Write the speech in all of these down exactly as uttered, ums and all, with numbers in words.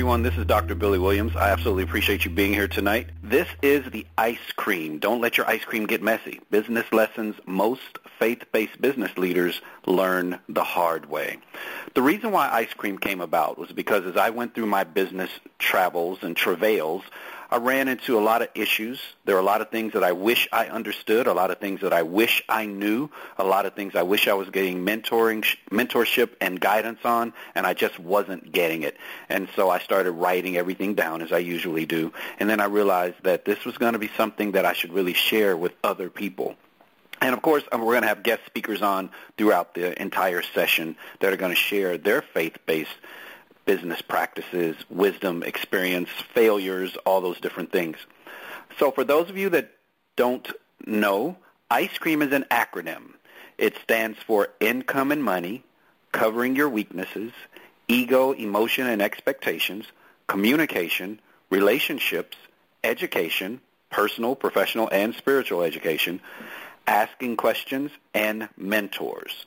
everyone. This is Doctor Billy Williams. I absolutely appreciate you being here tonight. This is the ice cream. Don't let your ice cream get messy. Business lessons most faith-based business leaders learn the hard way. The reason why ice cream came about was because as I went through my business travels and travails, I ran into a lot of issues. There are a lot of things that I wish I understood, a lot of things that I wish I knew, a lot of things I wish I was getting mentoring, mentorship and guidance on, and I just wasn't getting it. And so I started writing everything down, as I usually do, and then I realized that this was going to be something that I should really share with other people. And, of course, we're going to have guest speakers on throughout the entire session that are going to share their faith-based business practices, wisdom, experience, failures, all those different things. So for those of you that don't know, ICE CREAM is an acronym. It stands for Income and Money, Covering Your Weaknesses, Ego, Emotion, and Expectations, Communication, Relationships, Education, Personal, Professional, and Spiritual Education, Asking Questions, and Mentors.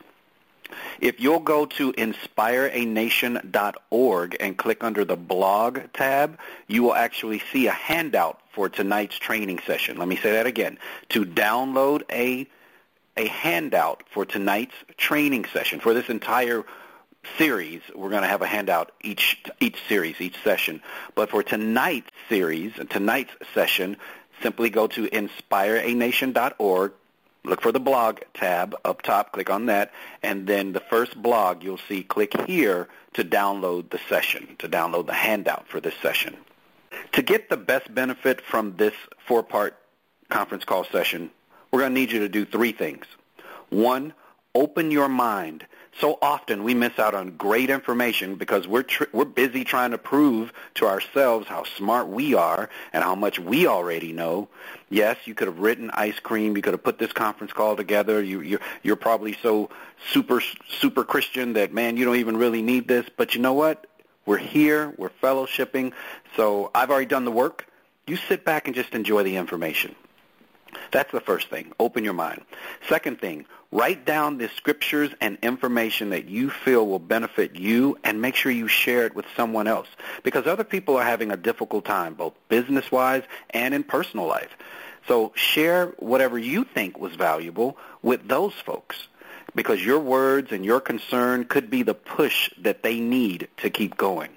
If you'll go to inspire a nation dot org and click under the blog tab, you will actually see a handout for tonight's training session. Let me say that again. To download a, a handout for tonight's training session, for this entire series, we're going to have a handout each each series, each session. But for tonight's series, tonight's session, simply go to inspire a nation dot org. Look for the blog tab up top, click on that, and then the first blog you'll see, click here to download the session, to download the handout for this session. To get the best benefit from this four-part conference call session, we're going to need you to do three things. One, open your mind. So often we miss out on great information because we're tr- we're busy trying to prove to ourselves how smart we are and how much we already know. Yes, you could have written ice cream. You could have put this conference call together. You, you're, you're probably so super, super Christian that, man, you don't even really need this. But you know what? We're here. We're fellowshipping. So I've already done the work. You sit back and just enjoy the information. That's the first thing. Open your mind. Second thing, write down the scriptures and information that you feel will benefit you and make sure you share it with someone else because other people are having a difficult time, both business-wise and in personal life. So share whatever you think was valuable with those folks because your words and your concern could be the push that they need to keep going.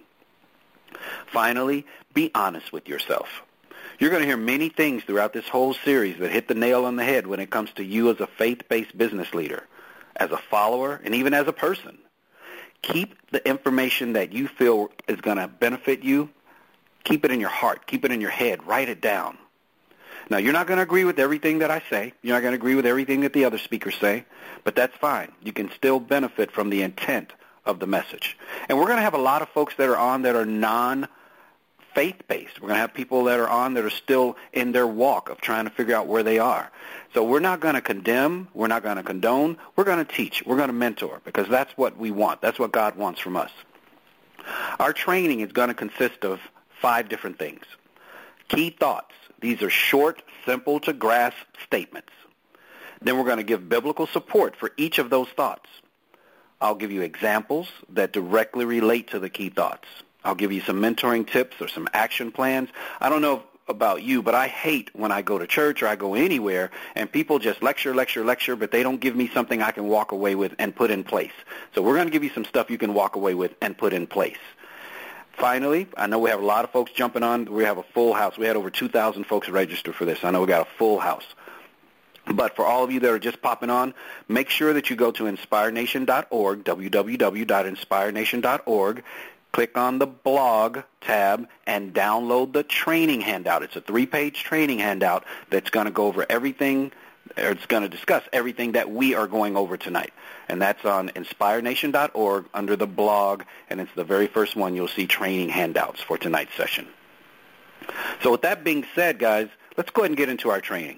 Finally, be honest with yourself. You're going to hear many things throughout this whole series that hit the nail on the head when it comes to you as a faith-based business leader, as a follower, and even as a person. Keep the information that you feel is going to benefit you, keep it in your heart, keep it in your head, write it down. Now, you're not going to agree with everything that I say. You're not going to agree with everything that the other speakers say, but that's fine. You can still benefit from the intent of the message. And we're going to have a lot of folks that are on that are non faith-based. We're going to have people that are on that are still in their walk of trying to figure out where they are. So we're not going to condemn. We're not going to condone. We're going to teach. We're going to mentor because that's what we want. That's what God wants from us. Our training is going to consist of five different things. Key thoughts. These are short, simple to grasp statements. Then we're going to give biblical support for each of those thoughts. I'll give you examples that directly relate to the key thoughts. I'll give you some mentoring tips or some action plans. I don't know about you, but I hate when I go to church or I go anywhere and people just lecture, lecture, lecture, but they don't give me something I can walk away with and put in place. So we're going to give you some stuff you can walk away with and put in place. Finally, I know we have a lot of folks jumping on. We have a full house. We had over two thousand folks registered for this. I know we got a full house. But for all of you that are just popping on, make sure that you go to inspire nation dot org, w w w dot inspire nation dot org. Click on the blog tab and download the training handout. It's a three-page training handout that's going to go over everything, or it's going to discuss everything that we are going over tonight. And that's on inspire nation dot org under the blog, and it's the very first one you'll see training handouts for tonight's session. So with that being said, guys, let's go ahead and get into our training.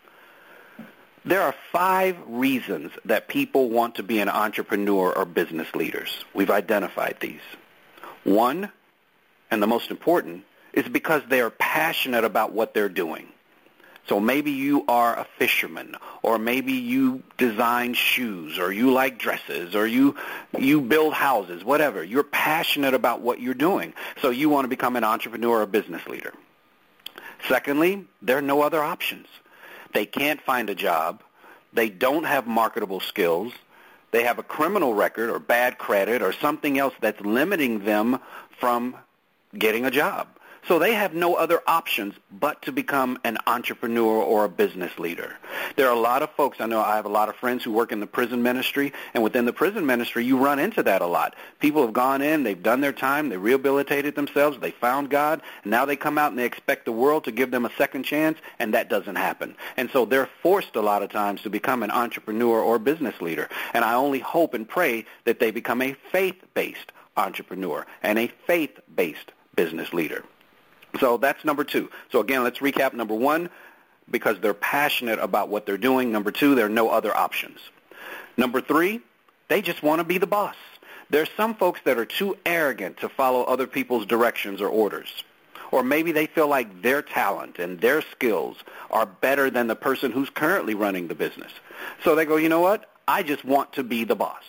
There are five reasons that people want to be an entrepreneur or business leaders. We've identified these. One, and the most important, is because they are passionate about what they're doing. So maybe you are a fisherman, or maybe you design shoes, or you like dresses, or you you build houses, whatever. You're passionate about what you're doing, so you want to become an entrepreneur or business leader. Secondly, there are no other options. They can't find a job. They don't have marketable skills. They have a criminal record or bad credit or something else that's limiting them from getting a job. So they have no other options but to become an entrepreneur or a business leader. There are a lot of folks, I know I have a lot of friends who work in the prison ministry, and within the prison ministry, you run into that a lot. People have gone in, they've done their time, they rehabilitated themselves, they found God, and now they come out and they expect the world to give them a second chance, and that doesn't happen. And so they're forced a lot of times to become an entrepreneur or business leader. And I only hope and pray that they become a faith-based entrepreneur and a faith-based business leader. So that's number two. So again, let's recap. Number one, because they're passionate about what they're doing. Number two, there are no other options. Number three, they just want to be the boss. There's some folks that are too arrogant to follow other people's directions or orders. Or maybe they feel like their talent and their skills are better than the person who's currently running the business. So they go, you know what? I just want to be the boss.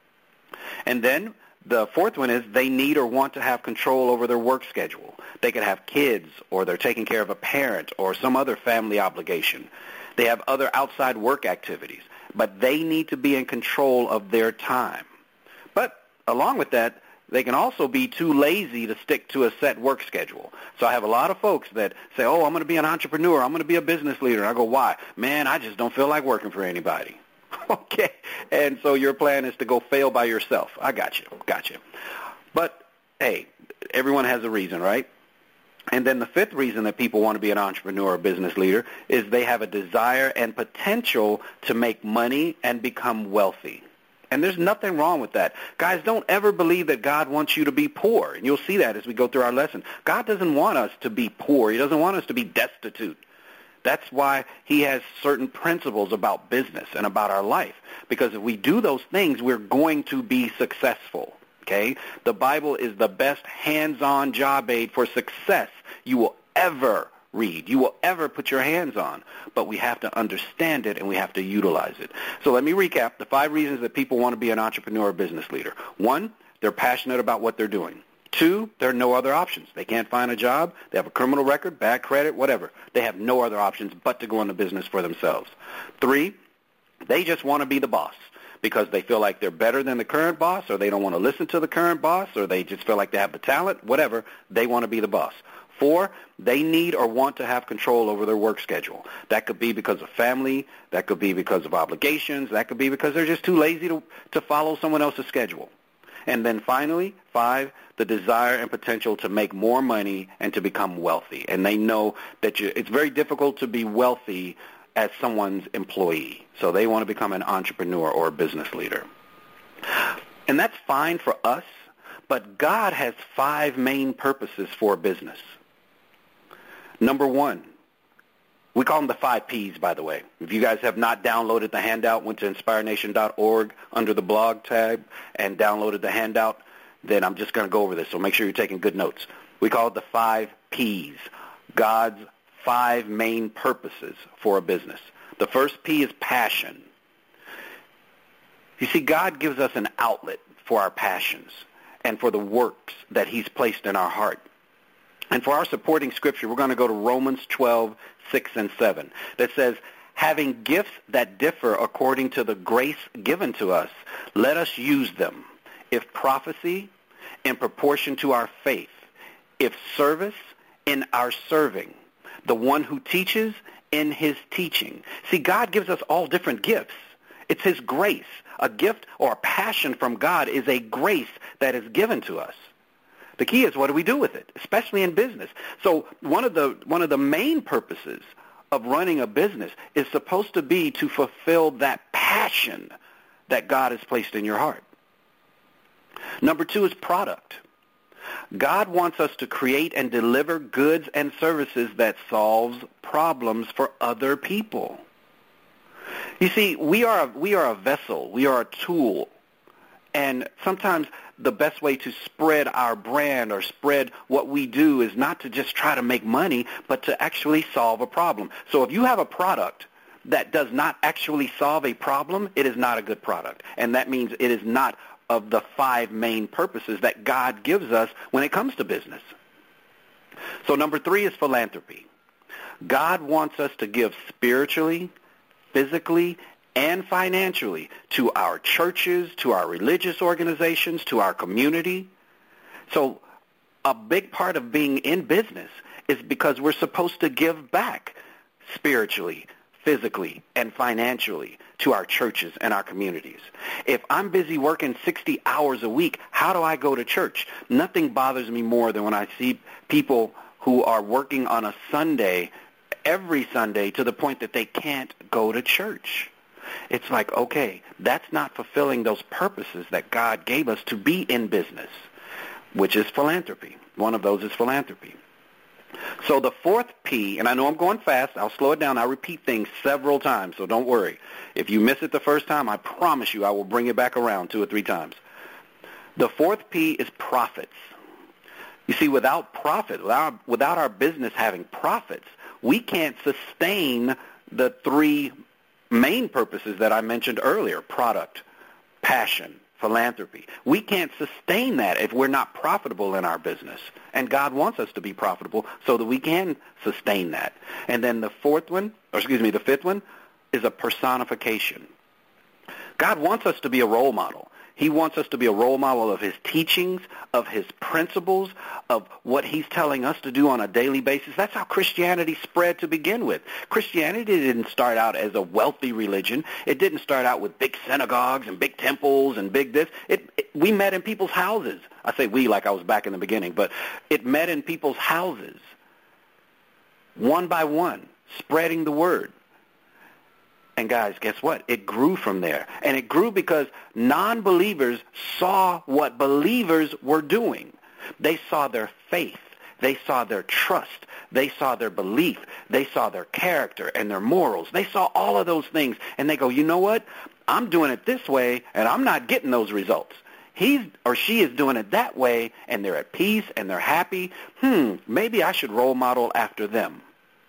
And then the fourth one is they need or want to have control over their work schedule. They could have kids, or they're taking care of a parent or some other family obligation. They have other outside work activities, but they need to be in control of their time. But along with that, they can also be too lazy to stick to a set work schedule. So I have a lot of folks that say, oh, I'm going to be an entrepreneur, I'm going to be a business leader. And I go, why? Man, I just don't feel like working for anybody. Okay, and so your plan is to go fail by yourself. I got you, got you. But, hey, everyone has a reason, right? And then the fifth reason that people want to be an entrepreneur or business leader is they have a desire and potential to make money and become wealthy. And there's nothing wrong with that. Guys, don't ever believe that God wants you to be poor. And you'll see that as we go through our lesson. God doesn't want us to be poor. He doesn't want us to be destitute. That's why he has certain principles about business and about our life. Because if we do those things, we're going to be successful. Okay? The Bible is the best hands-on job aid for success you will ever read, you will ever put your hands on. But we have to understand it and we have to utilize it. So let me recap the five reasons that people want to be an entrepreneur or business leader. One, they're passionate about what they're doing. Two, there are no other options. They can't find a job. They have a criminal record, bad credit, whatever. They have no other options but to go into business for themselves. Three, they just want to be the boss because they feel like they're better than the current boss, or they don't want to listen to the current boss, or they just feel like they have the talent, whatever. They want to be the boss. Four, they need or want to have control over their work schedule. That could be because of family. That could be because of obligations. That could be because they're just too lazy to, to follow someone else's schedule. And then finally, five, the desire and potential to make more money and to become wealthy. And they know that you, it's very difficult to be wealthy as someone's employee. So they want to become an entrepreneur or a business leader. And that's fine for us, but God has five main purposes for business. Number one, we call them the five P's, by the way. If you guys have not downloaded the handout, went to inspire nation dot org under the blog tab and downloaded the handout, then I'm just going to go over this, so make sure you're taking good notes. We call it the five P's, God's five main purposes for a business. The first P is passion. You see, God gives us an outlet for our passions and for the works that he's placed in our heart. And for our supporting scripture, we're going to go to Romans twelve, six and seven, that says, having gifts that differ according to the grace given to us, let us use them. If prophecy, in proportion to our faith. If service, in our serving. The one who teaches, in his teaching. See, God gives us all different gifts. It's his grace. A gift or a passion from God is a grace that is given to us. The key is, what do we do with it, especially in business? So one of the one of the main purposes of running a business is supposed to be to fulfill that passion that God has placed in your heart. Number two is product. God wants us to create and deliver goods and services that solves problems for other people. You see, we are a, we are a vessel. We are a tool. And sometimes the best way to spread our brand or spread what we do is not to just try to make money, but to actually solve a problem. So if you have a product that does not actually solve a problem, it is not a good product. And that means it is not of the five main purposes that God gives us when it comes to business. So number three is philanthropy. God wants us to give spiritually, physically, and financially to our churches, to our religious organizations, to our community. So a big part of being in business is because we're supposed to give back spiritually, physically, and financially to our churches and our communities. If I'm busy working sixty hours a week, how do I go to church? Nothing bothers me more than when I see people who are working on a Sunday, every Sunday, to the point that they can't go to church. It's like, okay, that's not fulfilling those purposes that God gave us to be in business, which is philanthropy. One of those is philanthropy. So the fourth P, and I know I'm going fast, I'll slow it down, I'll repeat things several times, so don't worry. If you miss it the first time, I promise you I will bring it back around two or three times. The fourth P is profits. You see, without profit, without, without our business having profits, we can't sustain the three main purposes that I mentioned earlier: product, passion, philanthropy. We can't sustain that if we're not profitable in our business. And God wants us to be profitable so that we can sustain that. And then the fourth one, or excuse me, the fifth one, is a personification. God wants us to be a role model. He wants us to be a role model of his teachings, of his principles, of what he's telling us to do on a daily basis. That's how Christianity spread to begin with. Christianity didn't start out as a wealthy religion. It didn't start out with big synagogues and big temples and big this. It, it, we met in people's houses. I say we like I was back in the beginning, but it met in people's houses, one by one, spreading the word. And guys, guess what? It grew from there. And it grew because non-believers saw what believers were doing. They saw their faith. They saw their trust. They saw their belief. They saw their character and their morals. They saw all of those things. And they go, you know what? I'm doing it this way, and I'm not getting those results. He's or she is doing it that way, and they're at peace, and they're happy. Hmm, maybe I should role model after them.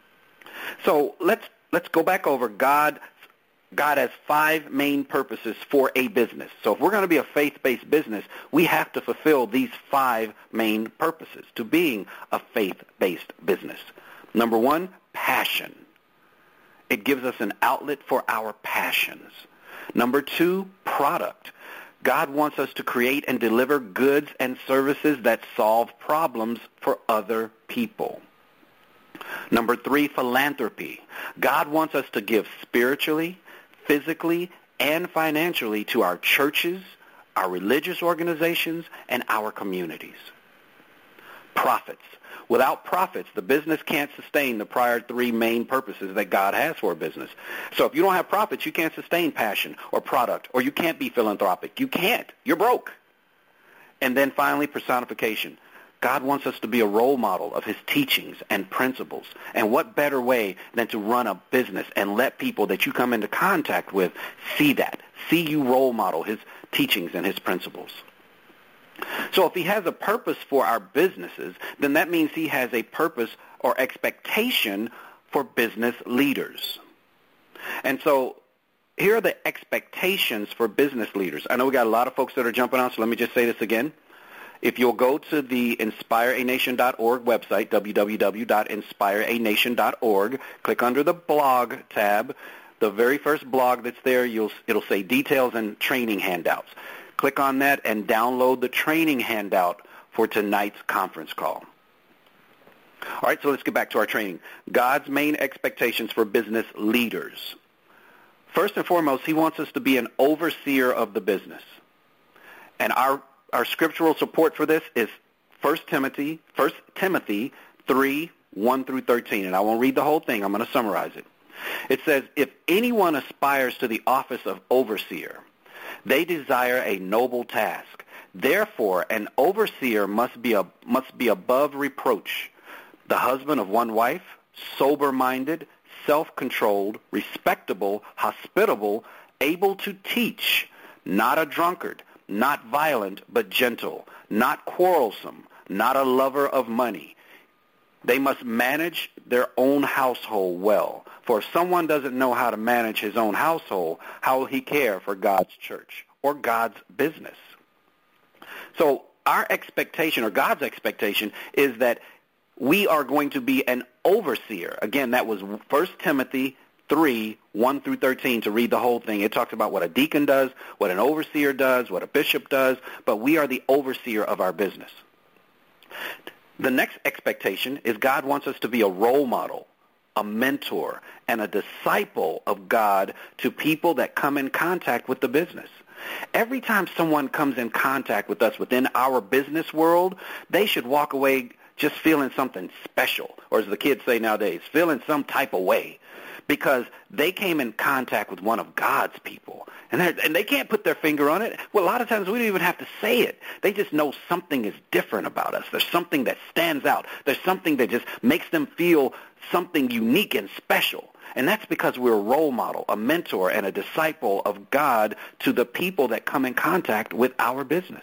So let's let's go back over God. God has five main purposes for a business. So if we're going to be a faith-based business, we have to fulfill these five main purposes to being a faith-based business. Number one, passion. It gives us an outlet for our passions. Number two, product. God wants us to create and deliver goods and services that solve problems for other people. Number three, philanthropy. God wants us to give spiritually, physically, and financially to our churches, our religious organizations, and our communities. Profits. Without profits, the business can't sustain the prior three main purposes that God has for a business. So if you don't have profits, you can't sustain passion or product, or you can't be philanthropic. You can't. You're broke. And then finally, personification. God wants us to be a role model of his teachings and principles. And what better way than to run a business and let people that you come into contact with see that, see you role model his teachings and his principles. So if he has a purpose for our businesses, then that means he has a purpose or expectation for business leaders. And so here are the expectations for business leaders. I know we got a lot of folks that are jumping on, so let me just say this again. If you'll go to the inspire a nation dot org website, w w w dot inspire a nation dot org, click under the blog tab. The very first blog that's there, you'll, it'll say details and training handouts. Click on that and download the training handout for tonight's conference call. All right, so let's get back to our training. God's main expectations for business leaders. First and foremost, he wants us to be an overseer of the business. And our Our scriptural support for this is First Timothy, First Timothy three, one through thirteen. And I won't read the whole thing. I'm going to summarize it. It says, if anyone aspires to the office of overseer, they desire a noble task. Therefore, an overseer must be, a, must be above reproach, the husband of one wife, sober-minded, self-controlled, respectable, hospitable, able to teach, not a drunkard, not violent, but gentle, not quarrelsome, not a lover of money. They must manage their own household well. For if someone doesn't know how to manage his own household, how will he care for God's church or God's business? So our expectation, or God's expectation, is that we are going to be an overseer. Again, that was First Timothy three, one through thirteen, to read the whole thing. It talks about what a deacon does, what an overseer does, what a bishop does, but we are the overseer of our business. The next expectation is God wants us to be a role model, a mentor, and a disciple of God to people that come in contact with the business. Every time someone comes in contact with us within our business world, they should walk away just feeling something special, or as the kids say nowadays, feeling some type of way, because they came in contact with one of God's people. And, and they can't put their finger on it. Well, a lot of times we don't even have to say it. They just know something is different about us. There's something that stands out. There's something that just makes them feel something unique and special. And that's because we're a role model, a mentor, and a disciple of God to the people that come in contact with our business.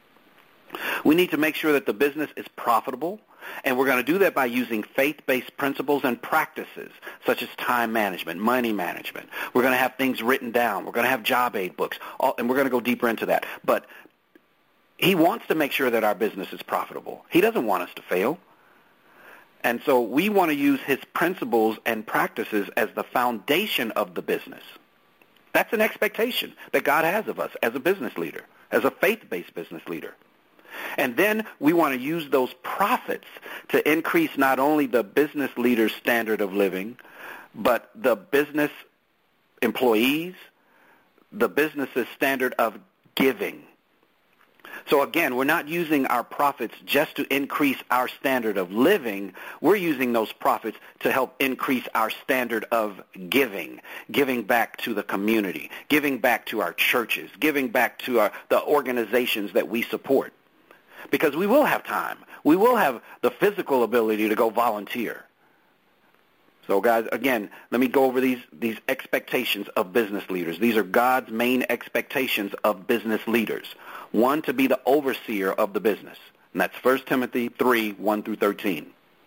We need to make sure that the business is profitable, and we're going to do that by using faith-based principles and practices, such as time management, money management. We're going to have things written down. We're going to have job aid books, all, and we're going to go deeper into that. But he wants to make sure that our business is profitable. He doesn't want us to fail. And so we want to use his principles and practices as the foundation of the business. That's an expectation that God has of us as a business leader, as a faith-based business leader. And then we want to use those profits to increase not only the business leader's standard of living, but the business employees, the business's standard of giving. So again, we're not using our profits just to increase our standard of living. We're using those profits to help increase our standard of giving, giving back to the community, giving back to our churches, giving back to our, the organizations that we support. Because we will have time. We will have the physical ability to go volunteer. So guys, again, let me go over these, these expectations of business leaders. These are God's main expectations of business leaders. One, to be the overseer of the business. And that's First Timothy three, one through thirteen.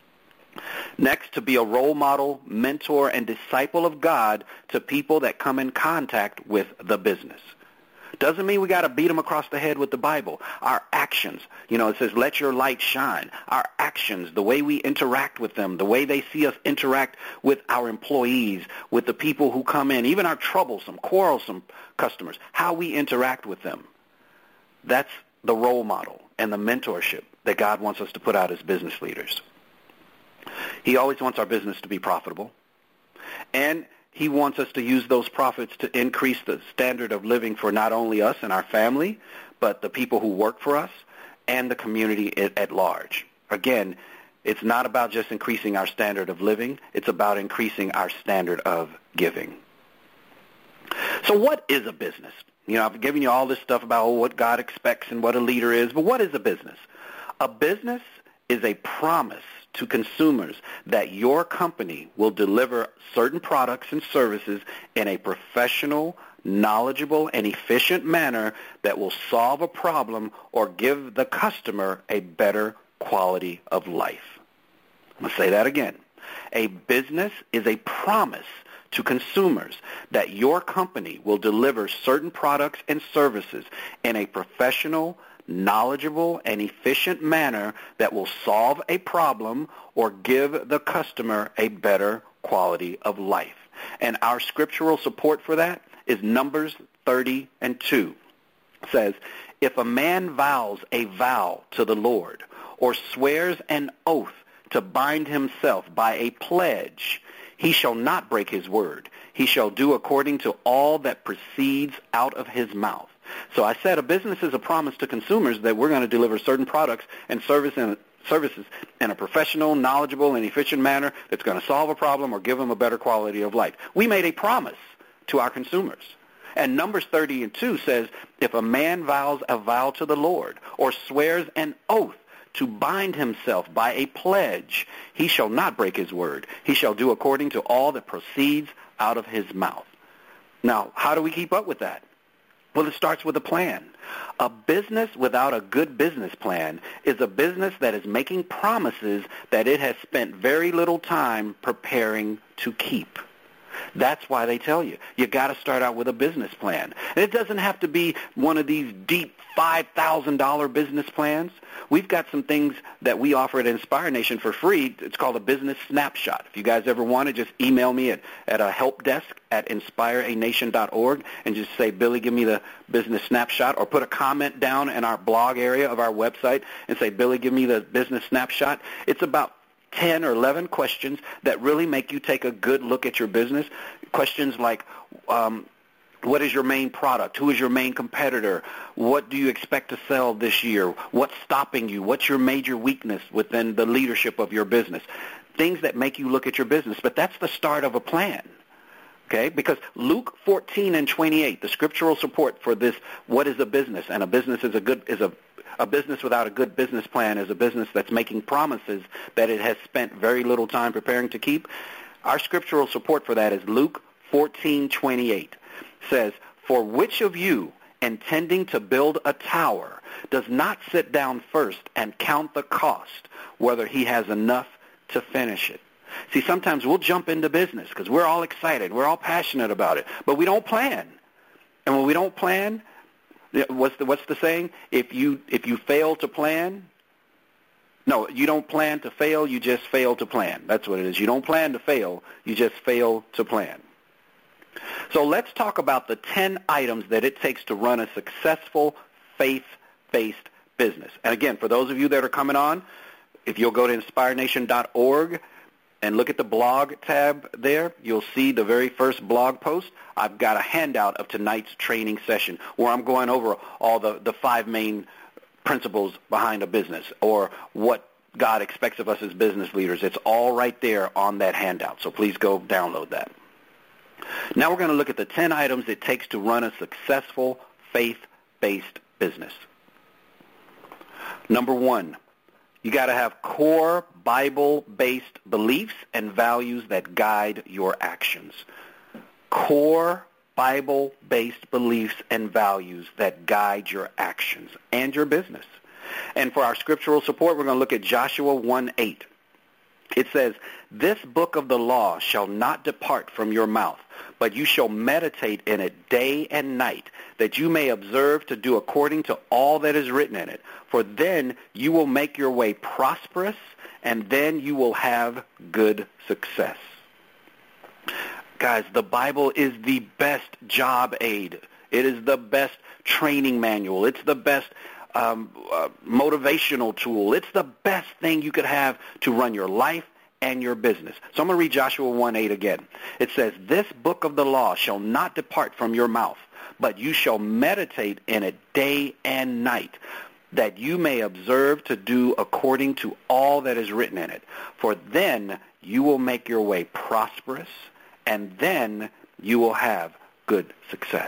Next, to be a role model, mentor, and disciple of God to people that come in contact with the business. Doesn't mean we got to beat them across the head with the Bible. Our actions, you know, it says, let your light shine. Our actions, the way we interact with them, the way they see us interact with our employees, with the people who come in, even our troublesome, quarrelsome customers, how we interact with them. That's the role model and the mentorship that God wants us to put out as business leaders. He always wants our business to be profitable. And he wants us to use those profits to increase the standard of living for not only us and our family, but the people who work for us and the community at, at large. Again, it's not about just increasing our standard of living. It's about increasing our standard of giving. So what is a business? You know, I've given you all this stuff about oh, what God expects and what a leader is, but what is a business? A business is a promise to consumers that your company will deliver certain products and services in a professional, knowledgeable, and efficient manner that will solve a problem or give the customer a better quality of life. I'm going to say that again. A business is a promise to consumers that your company will deliver certain products and services in a professional, knowledgeable, and efficient manner that will solve a problem or give the customer a better quality of life. And our scriptural support for that is Numbers thirty and two. It says, if a man vows a vow to the Lord or swears an oath to bind himself by a pledge, he shall not break his word. He shall do according to all that proceeds out of his mouth. So I said a business is a promise to consumers that we're going to deliver certain products and service in, services in a professional, knowledgeable, and efficient manner that's going to solve a problem or give them a better quality of life. We made a promise to our consumers. And Numbers thirty and two says, if a man vows a vow to the Lord or swears an oath to bind himself by a pledge, he shall not break his word. He shall do according to all that proceeds out of his mouth. Now, how do we keep up with that? Well, it starts with a plan. A business without a good business plan is a business that is making promises that it has spent very little time preparing to keep. That's why they tell you, you got to start out with a business plan. And it doesn't have to be one of these deep five thousand dollars business plans. We've got some things that we offer at Inspire Nation for free. It's called a business snapshot. If you guys ever want it, just email me at, at a help desk at inspire a nation dot org and just say, Billy, give me the business snapshot, or put a comment down in our blog area of our website and say, Billy, give me the business snapshot. It's about ten or eleven questions that really make you take a good look at your business. Questions like, um, what is your main product? Who is your main competitor? What do you expect to sell this year? What's stopping you? What's your major weakness within the leadership of your business? Things that make you look at your business. But that's the start of a plan. Okay, because Luke fourteen and twenty-eight, the scriptural support for this, what is a business? And a business is a good is a a business without a good business plan is a business that's making promises that it has spent very little time preparing to keep. Our scriptural support for that is Luke fourteen twenty-eight. Says, "For which of you, intending to build a tower, does not sit down first and count the cost, whether he has enough to finish it?" See, sometimes we'll jump into business because we're all excited. We're all passionate about it. But we don't plan. And when we don't plan, what's the, what's the saying? If you, if you fail to plan, no, you don't plan to fail, you just fail to plan. That's what it is. You don't plan to fail, you just fail to plan. So let's talk about the ten items that it takes to run a successful faith-based business. And again, for those of you that are coming on, if you'll go to inspire nation dot org and look at the blog tab there, you'll see the very first blog post. I've got a handout of tonight's training session where I'm going over all the, the five main principles behind a business, or what God expects of us as business leaders. It's all right there on that handout, so please go download that. Now we're going to look at the ten items it takes to run a successful faith-based business. Number one, you got to have core Bible-based beliefs and values that guide your actions. Core Bible-based beliefs and values that guide your actions and your business. And for our scriptural support, we're going to look at Joshua one eight. It says, "This book of the law shall not depart from your mouth, but you shall meditate in it day and night, that you may observe to do according to all that is written in it. For then you will make your way prosperous, and then you will have good success." Guys, the Bible is the best job aid. It is the best training manual. It's the best Um, uh, motivational tool. It's the best thing you could have to run your life and your business. So I'm going to read Joshua one eight again. It says, "This book of the law shall not depart from your mouth, but you shall meditate in it day and night, that you may observe to do according to all that is written in it. For then you will make your way prosperous, and then you will have good success."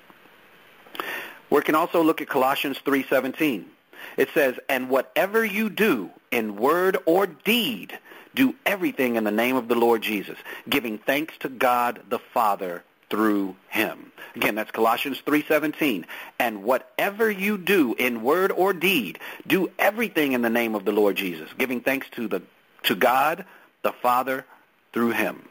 We can also look at Colossians three seventeen. It says, "And whatever you do in word or deed, do everything in the name of the Lord Jesus, giving thanks to God the Father through him." Again, that's Colossians three seventeen. "And whatever you do in word or deed, do everything in the name of the Lord Jesus, giving thanks to the to God the Father through him."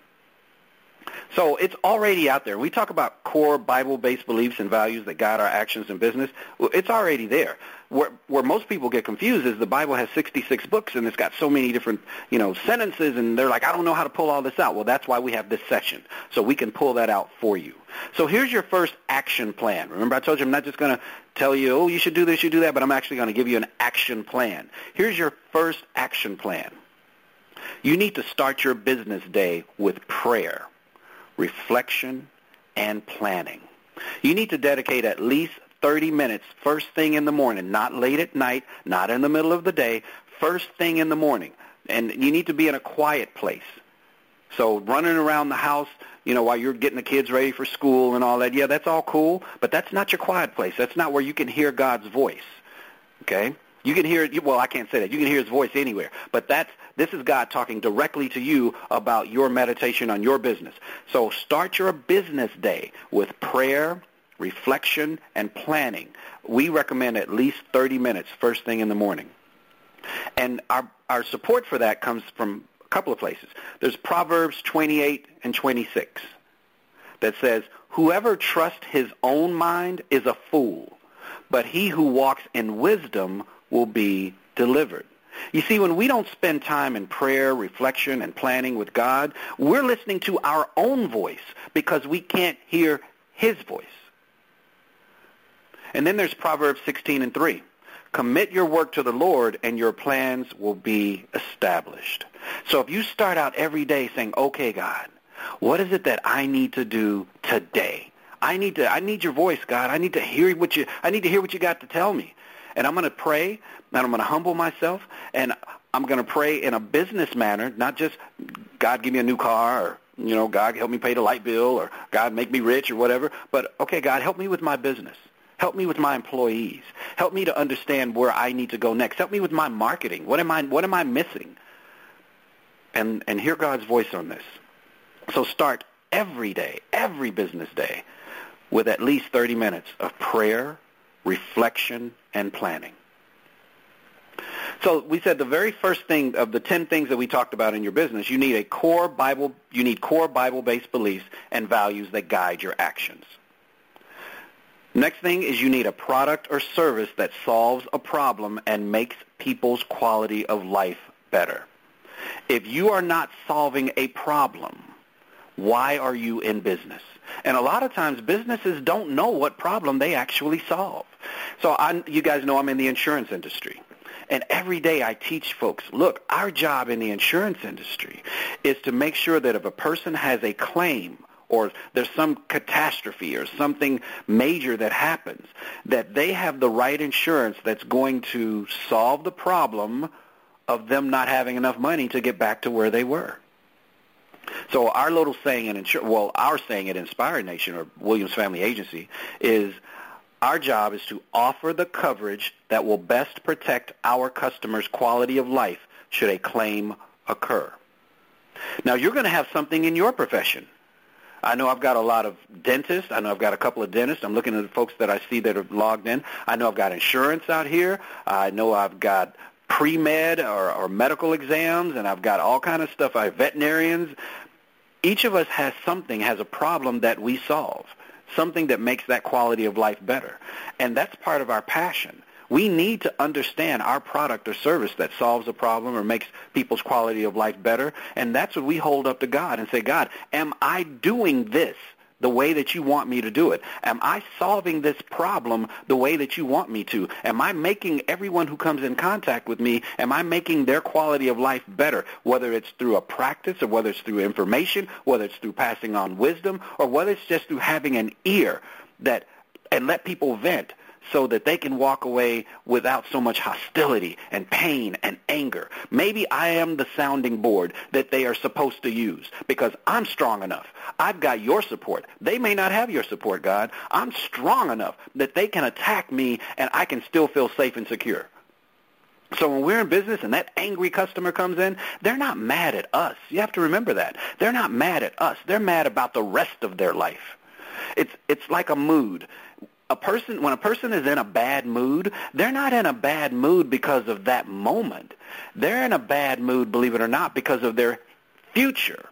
So it's already out there. We talk about core Bible-based beliefs and values that guide our actions in business. Well, it's already there. Where, where most people get confused is the Bible has sixty-six books, and it's got so many different, you know, sentences, and they're like, I don't know how to pull all this out. Well, that's why we have this session, so we can pull that out for you. So here's your first action plan. Remember, I told you I'm not just going to tell you, oh, you should do this, you should do that, but I'm actually going to give you an action plan. Here's your first action plan. You need to start your business day with prayer, reflection, and planning. You need to dedicate at least thirty minutes first thing in the morning, not late at night, not in the middle of the day, first thing in the morning. And you need to be in a quiet place. So running around the house, you know, while you're getting the kids ready for school and all that, yeah, that's all cool, but that's not your quiet place. That's not where you can hear God's voice, okay? You can hear, well, I can't say that. You can hear his voice anywhere. But that's, this is God talking directly to you about your meditation on your business. So start your business day with prayer, reflection, and planning. We recommend at least thirty minutes first thing in the morning. And our, our support for that comes from a couple of places. There's Proverbs twenty-eight and twenty-six that says, whoever trusts his own mind is a fool, but he who walks in wisdom will be delivered. You see, when we don't spend time in prayer, reflection, and planning with God, we're listening to our own voice because we can't hear his voice. And then there's Proverbs sixteen and three. Commit your work to the Lord, and your plans will be established. So if you start out every day saying, okay, God, what is it that I need to do today? I need to, I need your voice, God. I need to hear what you, I need to hear what you got to tell me. And I'm going to pray, and I'm going to humble myself, and I'm going to pray in a business manner, not just God give me a new car, or, you know, God help me pay the light bill, or God make me rich, or whatever. But, okay, God, help me with my business. Help me with my employees. Help me to understand where I need to go next. Help me with my marketing. What am I, what am I missing? And, and hear God's voice on this. So start every day, every business day, with at least thirty minutes of prayer, reflection, and planning. So we said the very first thing of the ten things that we talked about in your business, you need a core Bible, you need core Bible-based beliefs and values that guide your actions. Next thing is you need a product or service that solves a problem and makes people's quality of life better. If you are not solving a problem, why are you in business? And a lot of times businesses don't know what problem they actually solve. So I, you guys know I'm in the insurance industry. And every day I teach folks, look, our job in the insurance industry is to make sure that if a person has a claim or there's some catastrophe or something major that happens, that they have the right insurance that's going to solve the problem of them not having enough money to get back to where they were. So our little saying in insur- well, our saying at Inspired Nation or Williams Family Agency is our job is to offer the coverage that will best protect our customers' quality of life should a claim occur. Now, you're going to have something in your profession. I know I've got a lot of dentists. I know I've got a couple of dentists. I'm looking at the folks that I see that are logged in. I know I've got insurance out here. I know I've got pre-med or, or medical exams, and I've got all kind of stuff. I have veterinarians. Each of us has something, has a problem that we solve, something that makes that quality of life better. And that's part of our passion. We need to understand our product or service that solves a problem or makes people's quality of life better. And that's what we hold up to God and say, God, am I doing this the way that you want me to do it? Am I solving this problem the way that you want me to? Am I making everyone who comes in contact with me, am I making their quality of life better, whether it's through a practice or whether it's through information, whether it's through passing on wisdom, or whether it's just through having an ear that and let people vent so that they can walk away without so much hostility and pain and anger. Maybe I am the sounding board that they are supposed to use because I'm strong enough. I've got your support. They may not have your support, God. I'm strong enough that they can attack me and I can still feel safe and secure. So when we're in business and that angry customer comes in, they're not mad at us. You have to remember that. They're not mad at us. They're mad about the rest of their life. It's it's like a mood. A person, when a person is in a bad mood, they're not in a bad mood because of that moment. They're in a bad mood, believe it or not, because of their future.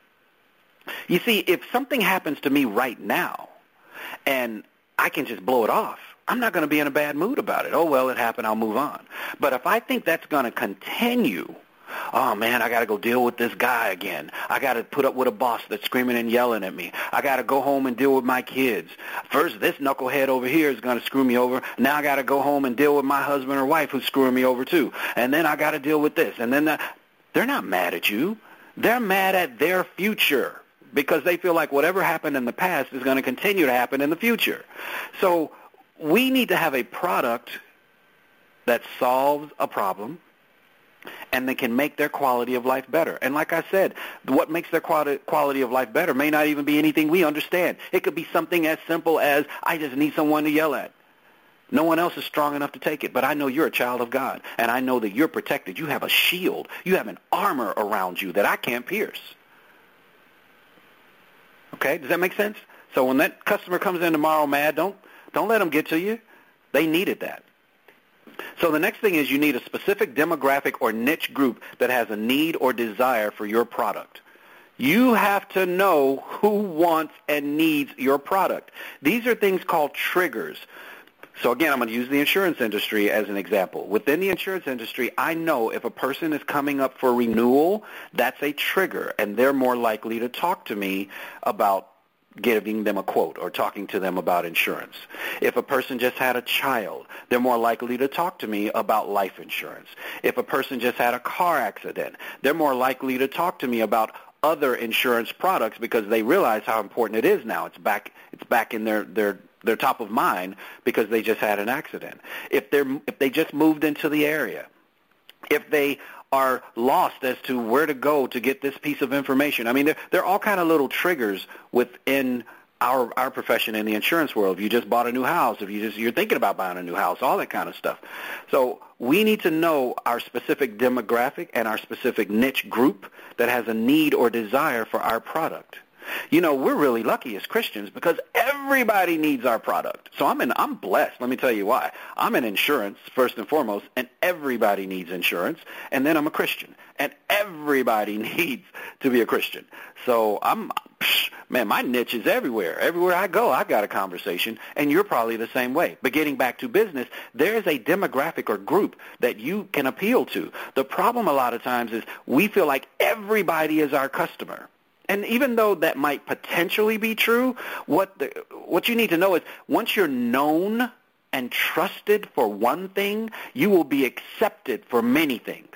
You see, if something happens to me right now and I can just blow it off, I'm not going to be in a bad mood about it. Oh, well, it happened, I'll move on. But if I think that's going to continue, oh, man, I got to go deal with this guy again. I got to put up with a boss that's screaming and yelling at me. I got to go home and deal with my kids. First, this knucklehead over here is going to screw me over. Now I got to go home and deal with my husband or wife who's screwing me over too. And then I got to deal with this. And then the, they're not mad at you. They're mad at their future because they feel like whatever happened in the past is going to continue to happen in the future. So we need to have a product that solves a problem and they can make their quality of life better. And like I said, what makes their quality quality of life better may not even be anything we understand. It could be something as simple as, I just need someone to yell at. No one else is strong enough to take it, but I know you're a child of God, and I know that you're protected. You have a shield. You have an armor around you that I can't pierce. Okay, does that make sense? So when that customer comes in tomorrow mad, don't Don't let them get to you. They needed that. So the next thing is you need a specific demographic or niche group that has a need or desire for your product. You have to know who wants and needs your product. These are things called triggers. So again, I'm going to use the insurance industry as an example. Within the insurance industry, I know if a person is coming up for renewal, that's a trigger, and they're more likely to talk to me about giving them a quote or talking to them about insurance. If a person just had a child, they're more likely to talk to me about life insurance. If a person just had a car accident, they're more likely to talk to me about other insurance products because they realize how important it is now. It's back it's back in their their their top of mind because they just had an accident. If they're if they just moved into the area, if they are lost as to where to go to get this piece of information. I mean, there, there are all kind of little triggers within our our profession in the insurance world. If you just bought a new house, if you just you're thinking about buying a new house, all that kind of stuff. So we need to know our specific demographic and our specific niche group that has a need or desire for our product. You know, we're really lucky as Christians because everybody needs our product. So I'm in, I'm blessed. Let me tell you why. I'm in insurance, first and foremost, and everybody needs insurance. And then I'm a Christian, and everybody needs to be a Christian. So I'm, man, my niche is everywhere. Everywhere I go, I've got a conversation, and you're probably the same way. But getting back to business, there is a demographic or group that you can appeal to. The problem a lot of times is we feel like everybody is our customer. And even though that might potentially be true, what the, what you need to know is once you're known and trusted for one thing, you will be accepted for many things.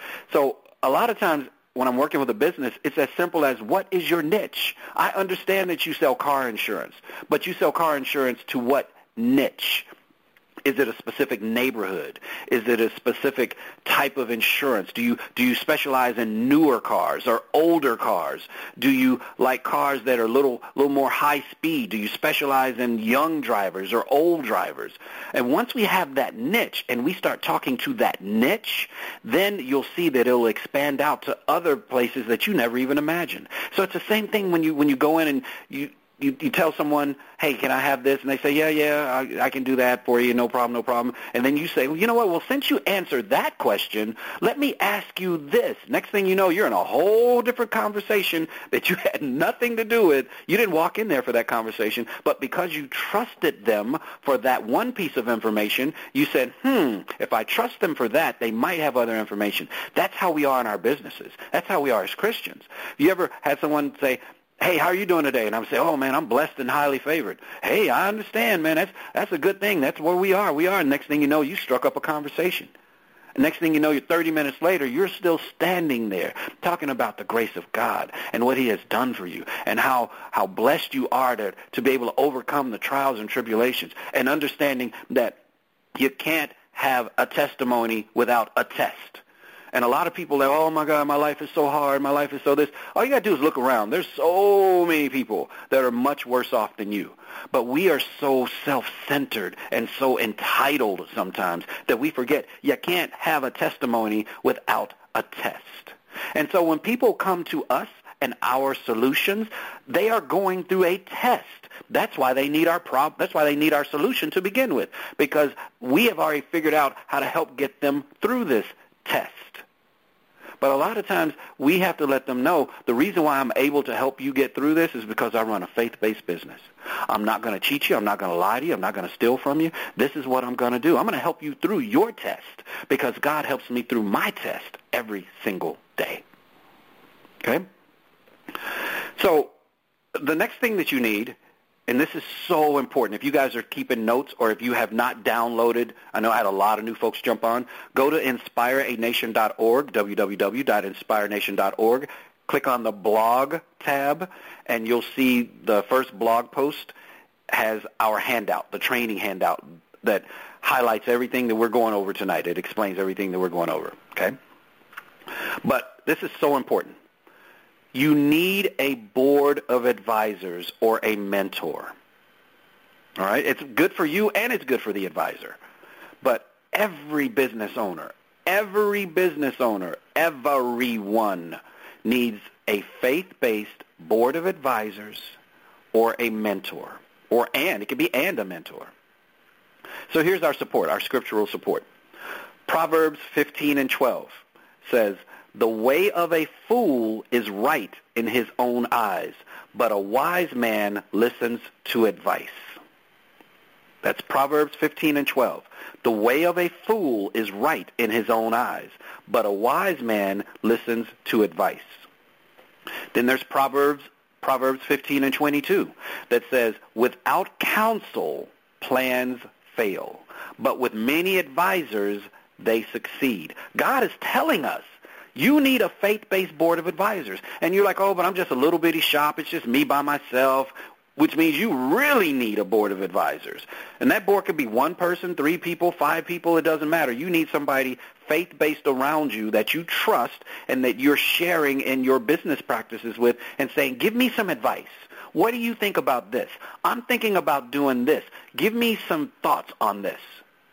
So a lot of times when I'm working with a business, it's as simple as what is your niche? I understand that you sell car insurance, but you sell car insurance to what niche? Is it a specific neighborhood? Is it a specific type of insurance? Do you do you specialize in newer cars or older cars? Do you like cars that are a little little more high speed? Do you specialize in young drivers or old drivers? And once we have that niche and we start talking to that niche, then you'll see that it'll expand out to other places that you never even imagined. So it's the same thing when you when you go in and you You, you tell someone, hey, can I have this? And they say, yeah, yeah, I, I can do that for you, no problem, no problem. And then you say, well, you know what? Well, since you answered that question, let me ask you this. Next thing you know, you're in a whole different conversation that you had nothing to do with. You didn't walk in there for that conversation, but because you trusted them for that one piece of information, you said, hmm, if I trust them for that, they might have other information. That's how we are in our businesses. That's how we are as Christians. You ever had someone say, hey, how are you doing today? And I'm saying, oh, man, I'm blessed and highly favored. Hey, I understand, man. That's that's a good thing. That's where we are. We are. And next thing you know, you struck up a conversation. And next thing you know, you're thirty minutes later, you're still standing there talking about the grace of God and what he has done for you and how, how blessed you are to, to be able to overcome the trials and tribulations and understanding that you can't have a testimony without a test. And a lot of people are, oh, my God, my life is so hard, my life is so this. All you got to do is look around. There's so many people that are much worse off than you. But we are so self-centered and so entitled sometimes that we forget you can't have a testimony without a test. And so when people come to us and our solutions, they are going through a test. That's why they need our prob- That's why they need our solution to begin with, because we have already figured out how to help get them through this test. But a lot of times we have to let them know the reason why I'm able to help you get through this is because I run a faith-based business. I'm not going to cheat you. I'm not going to lie to you. I'm not going to steal from you. This is what I'm going to do. I'm going to help you through your test because God helps me through my test every single day. Okay? So the next thing that you need, and this is so important. If you guys are keeping notes or if you have not downloaded, I know I had a lot of new folks jump on, go to inspire a nation dot org, w w w dot inspire nation dot org. Click on the blog tab, and you'll see the first blog post has our handout, the training handout that highlights everything that we're going over tonight. It explains everything that we're going over, okay? But this is so important. You need a board of advisors or a mentor. All right? It's good for you and it's good for the advisor. But every business owner, every business owner, everyone needs a faith-based board of advisors or a mentor. Or and, it could be and a mentor. So here's our support, our scriptural support. Proverbs fifteen and twelve says, the way of a fool is right in his own eyes, but a wise man listens to advice. That's Proverbs fifteen and twelve. The way of a fool is right in his own eyes, but a wise man listens to advice. Then there's Proverbs Proverbs fifteen and twenty-two that says, without counsel, plans fail, but with many advisors, they succeed. God is telling us, you need a faith-based board of advisors. And you're like, oh, but I'm just a little bitty shop. It's just me by myself, which means you really need a board of advisors. And that board could be one person, three people, five people. It doesn't matter. You need somebody faith-based around you that you trust and that you're sharing in your business practices with and saying, give me some advice. What do you think about this? I'm thinking about doing this. Give me some thoughts on this.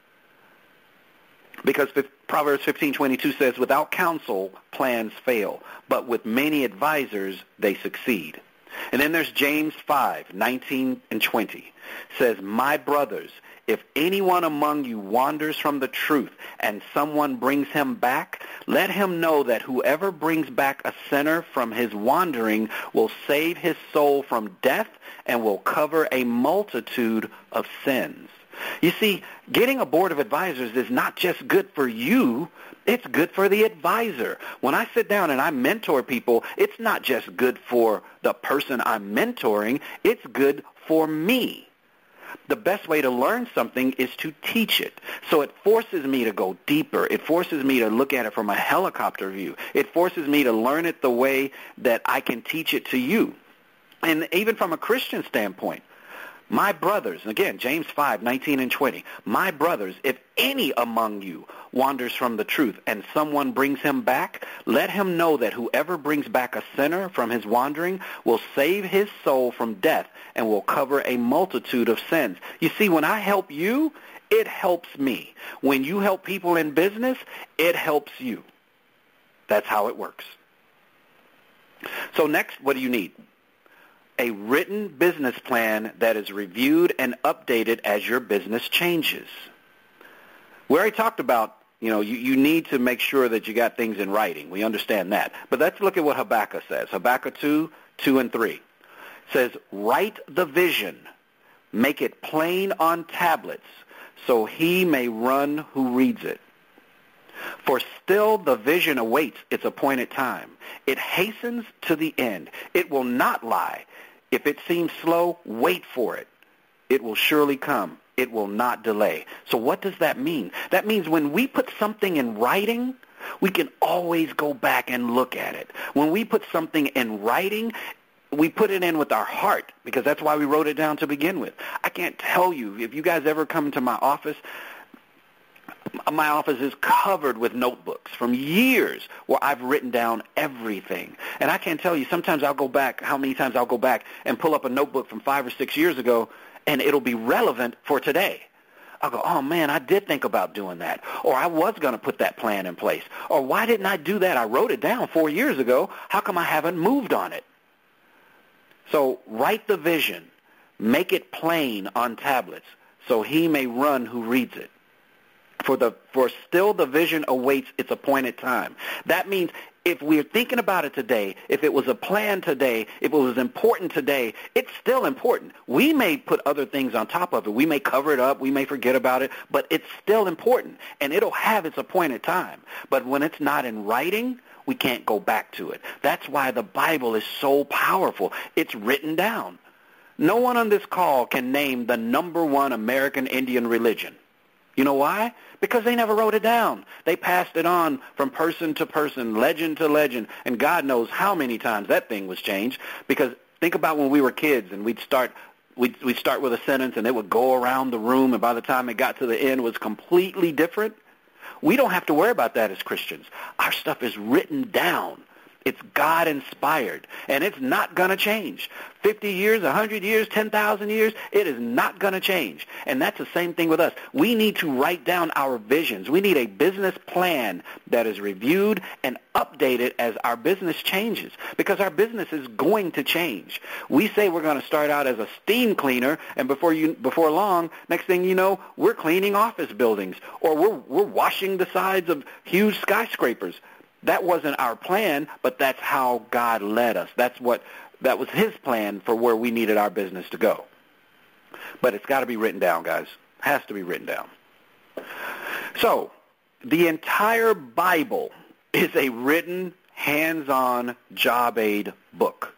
Because Proverbs fifteen twenty-two says, without counsel, plans fail, but with many advisors, they succeed. And then there's James five nineteen and twenty. Says, my brothers, if anyone among you wanders from the truth and someone brings him back, let him know that whoever brings back a sinner from his wandering will save his soul from death and will cover a multitude of sins. You see, getting a board of advisors is not just good for you, it's good for the advisor. When I sit down and I mentor people, it's not just good for the person I'm mentoring, it's good for me. The best way to learn something is to teach it. So it forces me to go deeper. It forces me to look at it from a helicopter view. It forces me to learn it the way that I can teach it to you. And even from a Christian standpoint, my brothers, again, James five nineteen and twenty, my brothers, if any among you wanders from the truth and someone brings him back, let him know that whoever brings back a sinner from his wandering will save his soul from death and will cover a multitude of sins. You see, when I help you, it helps me. When you help people in business, it helps you. That's how it works. So next, what do you need? A written business plan that is reviewed and updated as your business changes. We already talked about, you know, you, you need to make sure that you got things in writing. We understand that. But let's look at what Habakkuk says. Habakkuk two, two and three. It says, write the vision, make it plain on tablets, so he may run who reads it. For still the vision awaits its appointed time. It hastens to the end. It will not lie. If it seems slow, wait for it. It will surely come. It will not delay. So what does that mean? That means when we put something in writing, we can always go back and look at it. When we put something in writing, we put it in with our heart, because that's why we wrote it down to begin with. I can't tell you, if you guys ever come to my office, my office is covered with notebooks from years where I've written down everything. And I can't tell you, sometimes I'll go back, how many times I'll go back and pull up a notebook from five or six years ago, and it'll be relevant for today. I'll go, oh, man, I did think about doing that. Or I was going to put that plan in place. Or why didn't I do that? I wrote it down four years ago. How come I haven't moved on it? So write the vision. Make it plain on tablets, so he may run who reads it. For the for still the vision awaits its appointed time. That means if we're thinking about it today, if it was a plan today, if it was important today, it's still important. We may put other things on top of it. We may cover it up. We may forget about it. But it's still important, and it'll have its appointed time. But when it's not in writing, we can't go back to it. That's why the Bible is so powerful. It's written down. No one on this call can name the number one American Indian religion. You know why? Because they never wrote it down. They passed it on from person to person, legend to legend, and God knows how many times that thing was changed. Because think about when we were kids and we'd start we'd, we'd start with a sentence and it would go around the room, and by the time it got to the end, it was completely different. We don't have to worry about that as Christians. Our stuff is written down. It's God-inspired, and it's not going to change. fifty years, one hundred years, ten thousand years, it is not going to change. And that's the same thing with us. We need to write down our visions. We need a business plan that is reviewed and updated as our business changes, because our business is going to change. We say we're going to start out as a steam cleaner, and before you before long, next thing you know, we're cleaning office buildings, or we're we're washing the sides of huge skyscrapers. That wasn't our plan, but that's how God led us. That's what that was his plan for where we needed our business to go. But it's got to be written down, guys. It has to be written down. So, the entire Bible is a written, hands-on job aid book.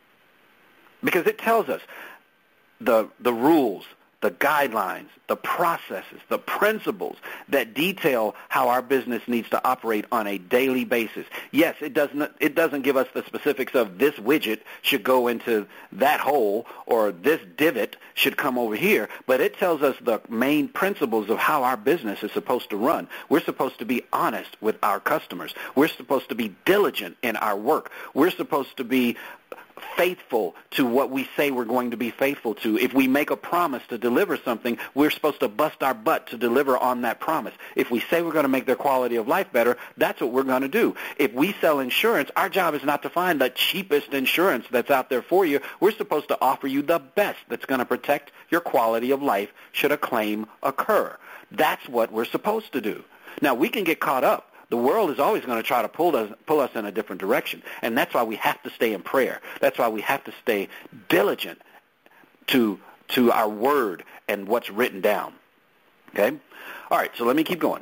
Because it tells us the the rules, the guidelines, the processes, the principles that detail how our business needs to operate on a daily basis. Yes, it doesn't it doesn't give us the specifics of this widget should go into that hole or this divot should come over here, but it tells us the main principles of how our business is supposed to run. We're supposed to be honest with our customers. We're supposed to be diligent in our work. We're supposed to be faithful to what we say we're going to be faithful to. If we make a promise to deliver something, we're supposed to bust our butt to deliver on that promise. If we say we're going to make their quality of life better, that's what we're going to do. If we sell insurance, our job is not to find the cheapest insurance that's out there for you. We're supposed to offer you the best that's going to protect your quality of life should a claim occur. That's what we're supposed to do. Now, we can get caught up. The world is always going to try to pull us, pull us in a different direction, and that's why we have to stay in prayer. That's why we have to stay diligent to to our word and what's written down. Okay? All right, so let me keep going.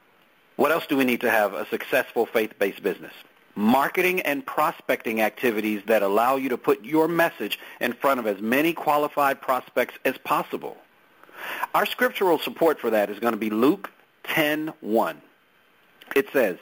What else do we need to have a successful faith-based business? Marketing and prospecting activities that allow you to put your message in front of as many qualified prospects as possible. Our scriptural support for that is going to be Luke ten one. It says,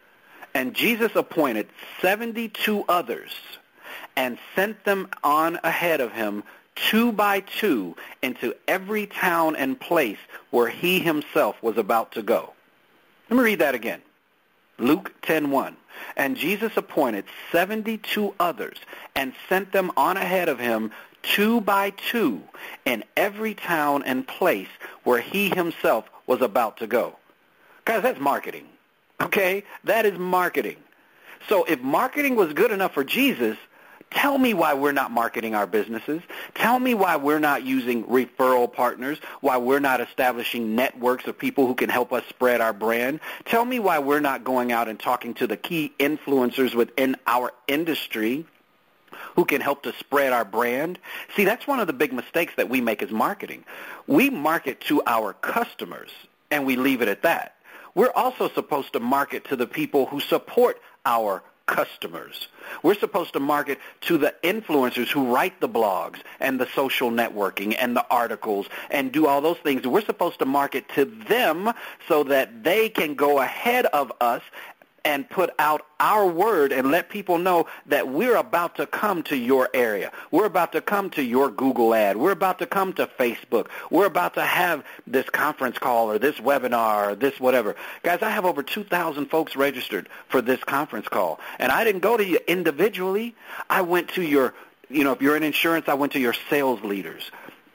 "And Jesus appointed seventy-two others and sent them on ahead of him two by two into every town and place where he himself was about to go." Let me read that again. Luke ten one. "And Jesus appointed seventy-two others and sent them on ahead of him two by two in every town and place where he himself was about to go." Guys, that's marketing. Okay? That is marketing. So if marketing was good enough for Jesus, tell me why we're not marketing our businesses. Tell me why we're not using referral partners, why we're not establishing networks of people who can help us spread our brand. Tell me why we're not going out and talking to the key influencers within our industry who can help to spread our brand. See, that's one of the big mistakes that we make as marketing. We market to our customers, and we leave it at that. We're also supposed to market to the people who support our customers. We're supposed to market to the influencers who write the blogs and the social networking and the articles and do all those things. We're supposed to market to them so that they can go ahead of us and put out our word and let people know that we're about to come to your area. We're about to come to your Google ad. We're about to come to Facebook. We're about to have this conference call or this webinar or this whatever. Guys, I have over two thousand folks registered for this conference call. And I didn't go to you individually. I went to your, you know, if you're in insurance, I went to your sales leaders.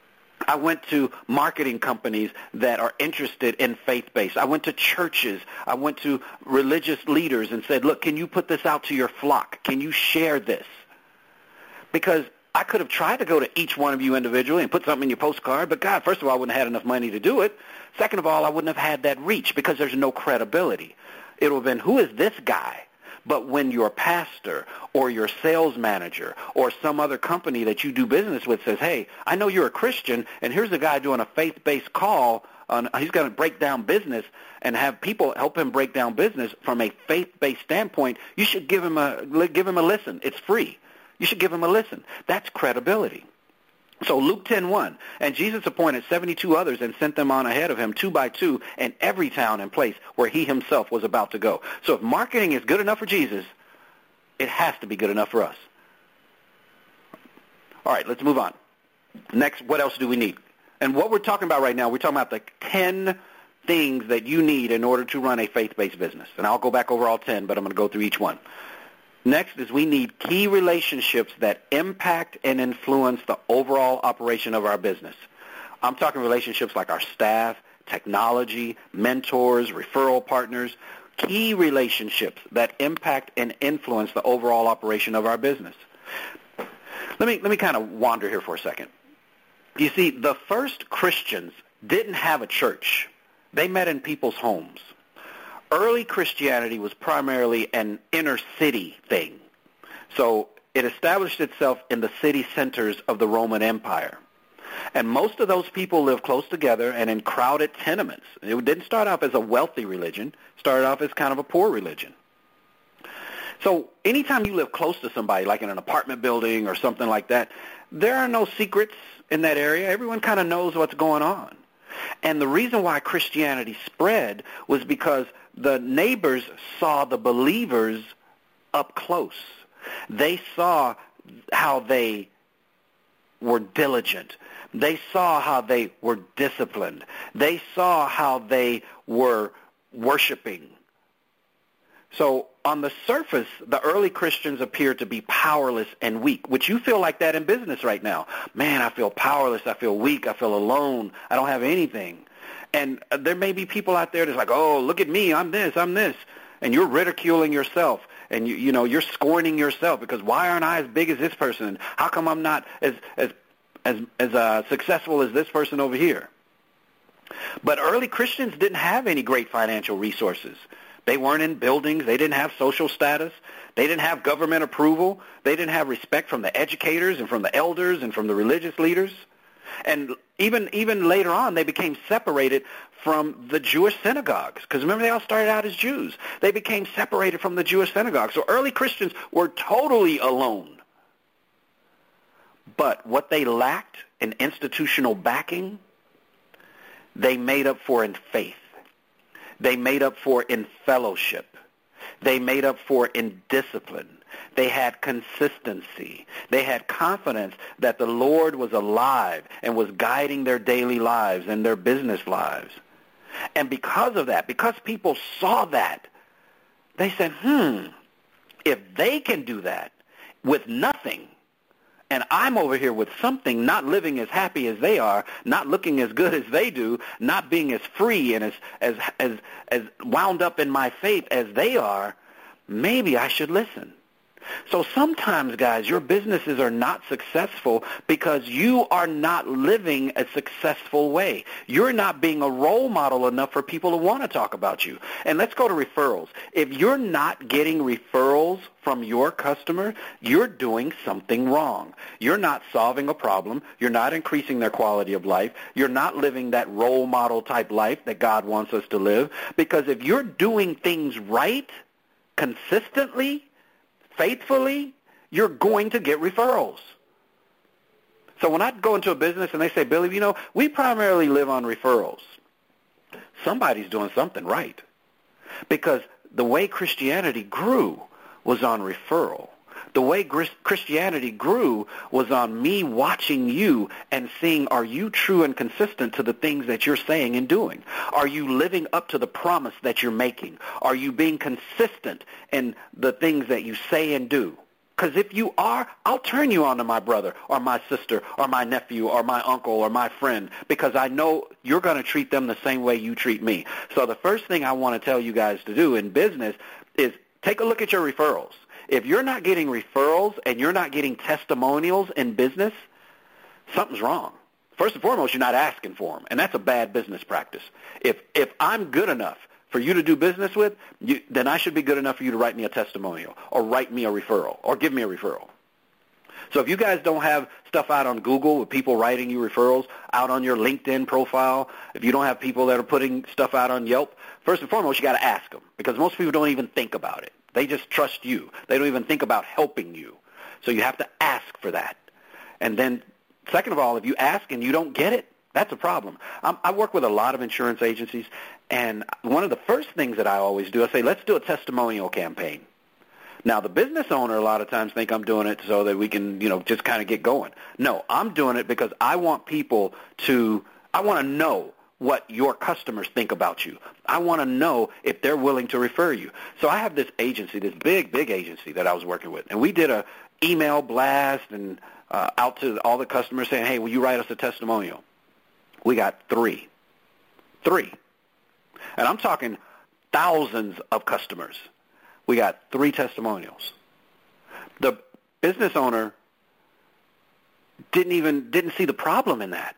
I went to marketing companies that are interested in faith-based. I went to churches. I went to religious leaders and said, look, can you put this out to your flock? Can you share this? Because I could have tried to go to each one of you individually and put something in your postcard, but God, first of all, I wouldn't have had enough money to do it. Second of all, I wouldn't have had that reach because there's no credibility. It would have been, who is this guy? But when your pastor or your sales manager or some other company that you do business with says, hey, I know you're a Christian, and here's a guy doing a faith-based call, on, he's going to break down business and have people help him break down business from a faith-based standpoint, you should give him a give him a listen. It's free. You should give him a listen. That's credibility. So Luke ten one, and Jesus appointed seventy-two others and sent them on ahead of him two by two in every town and place where he himself was about to go. So if marketing is good enough for Jesus, it has to be good enough for us. All right, let's move on. Next, what else do we need? And what we're talking about right now, we're talking about the ten things that you need in order to run a faith-based business. And I'll go back over all ten, but I'm going to go through each one. Next is we need key relationships that impact and influence the overall operation of our business. I'm talking relationships like our staff, technology, mentors, referral partners, key relationships that impact and influence the overall operation of our business. Let me let me kind of wander here for a second. You see, the first Christians didn't have a church. They met in people's homes. Early Christianity was primarily an inner city thing. So it established itself in the city centers of the Roman Empire. And most of those people lived close together and in crowded tenements. It didn't start off as a wealthy religion. It started off as kind of a poor religion. So anytime you live close to somebody, like in an apartment building or something like that, there are no secrets in that area. Everyone kind of knows what's going on. And the reason why Christianity spread was because the neighbors saw the believers up close. They saw how they were diligent. They saw how they were disciplined. They saw how they were worshiping. So on the surface, the early Christians appeared to be powerless and weak, which you feel like that in business right now. Man, I feel powerless. I feel weak. I feel alone. I don't have anything. And there may be people out there that's like, oh, look at me. I'm this. I'm this. And you're ridiculing yourself. And, you, you know, you're scorning yourself because why aren't I as big as this person? How come I'm not as as as, as uh, successful as this person over here? But early Christians didn't have any great financial resources. They weren't in buildings. They didn't have social status. They didn't have government approval. They didn't have respect from the educators and from the elders and from the religious leaders. And even even later on, they became separated from the Jewish synagogues. Because remember, they all started out as Jews. They became separated from the Jewish synagogues. So early Christians were totally alone. But what they lacked in institutional backing, they made up for in faith. They made up for in fellowship. They made up for in discipline. They had consistency. They had confidence that the Lord was alive and was guiding their daily lives and their business lives. And because of that, because people saw that, they said, hmm, if they can do that with nothing, and I'm over here with something, not living as happy as they are, not looking as good as they do, not being as free and as as as, as wound up in my faith as they are, maybe I should listen. So sometimes, guys, your businesses are not successful because you are not living a successful way. You're not being a role model enough for people to want to talk about you. And let's go to referrals. If you're not getting referrals from your customer, you're doing something wrong. You're not solving a problem. You're not increasing their quality of life. You're not living that role model type life that God wants us to live. Because if you're doing things right, consistently, faithfully, you're going to get referrals. So when I go into a business and they say, Billy, you know, we primarily live on referrals, somebody's doing something right. Because the way Christianity grew was on referral. The way Christianity grew was on me watching you and seeing, are you true and consistent to the things that you're saying and doing? Are you living up to the promise that you're making? Are you being consistent in the things that you say and do? Because if you are, I'll turn you on to my brother or my sister or my nephew or my uncle or my friend because I know you're going to treat them the same way you treat me. So the first thing I want to tell you guys to do in business is take a look at your referrals. If you're not getting referrals and you're not getting testimonials in business, something's wrong. First and foremost, you're not asking for them, and that's a bad business practice. If if I'm good enough for you to do business with, you, then I should be good enough for you to write me a testimonial or write me a referral or give me a referral. So if you guys don't have stuff out on Google with people writing you referrals, out on your LinkedIn profile, if you don't have people that are putting stuff out on Yelp, first and foremost, you got to ask them because most people don't even think about it. They just trust you. They don't even think about helping you. So you have to ask for that. And then, second of all, if you ask and you don't get it, that's a problem. I'm, I work with a lot of insurance agencies, and one of the first things that I always do, I say, let's do a testimonial campaign. Now, the business owner a lot of times think I'm doing it so that we can, you know, just kind of get going. No, I'm doing it because I want people to, I want to know what your customers think about you. I want to know if they're willing to refer you. So I have this agency, this big, big agency that I was working with, and we did a email blast and uh, out to all the customers saying, hey, will you write us a testimonial? We got three. Three. And I'm talking thousands of customers. We got three testimonials. The business owner didn't even didn't see the problem in that.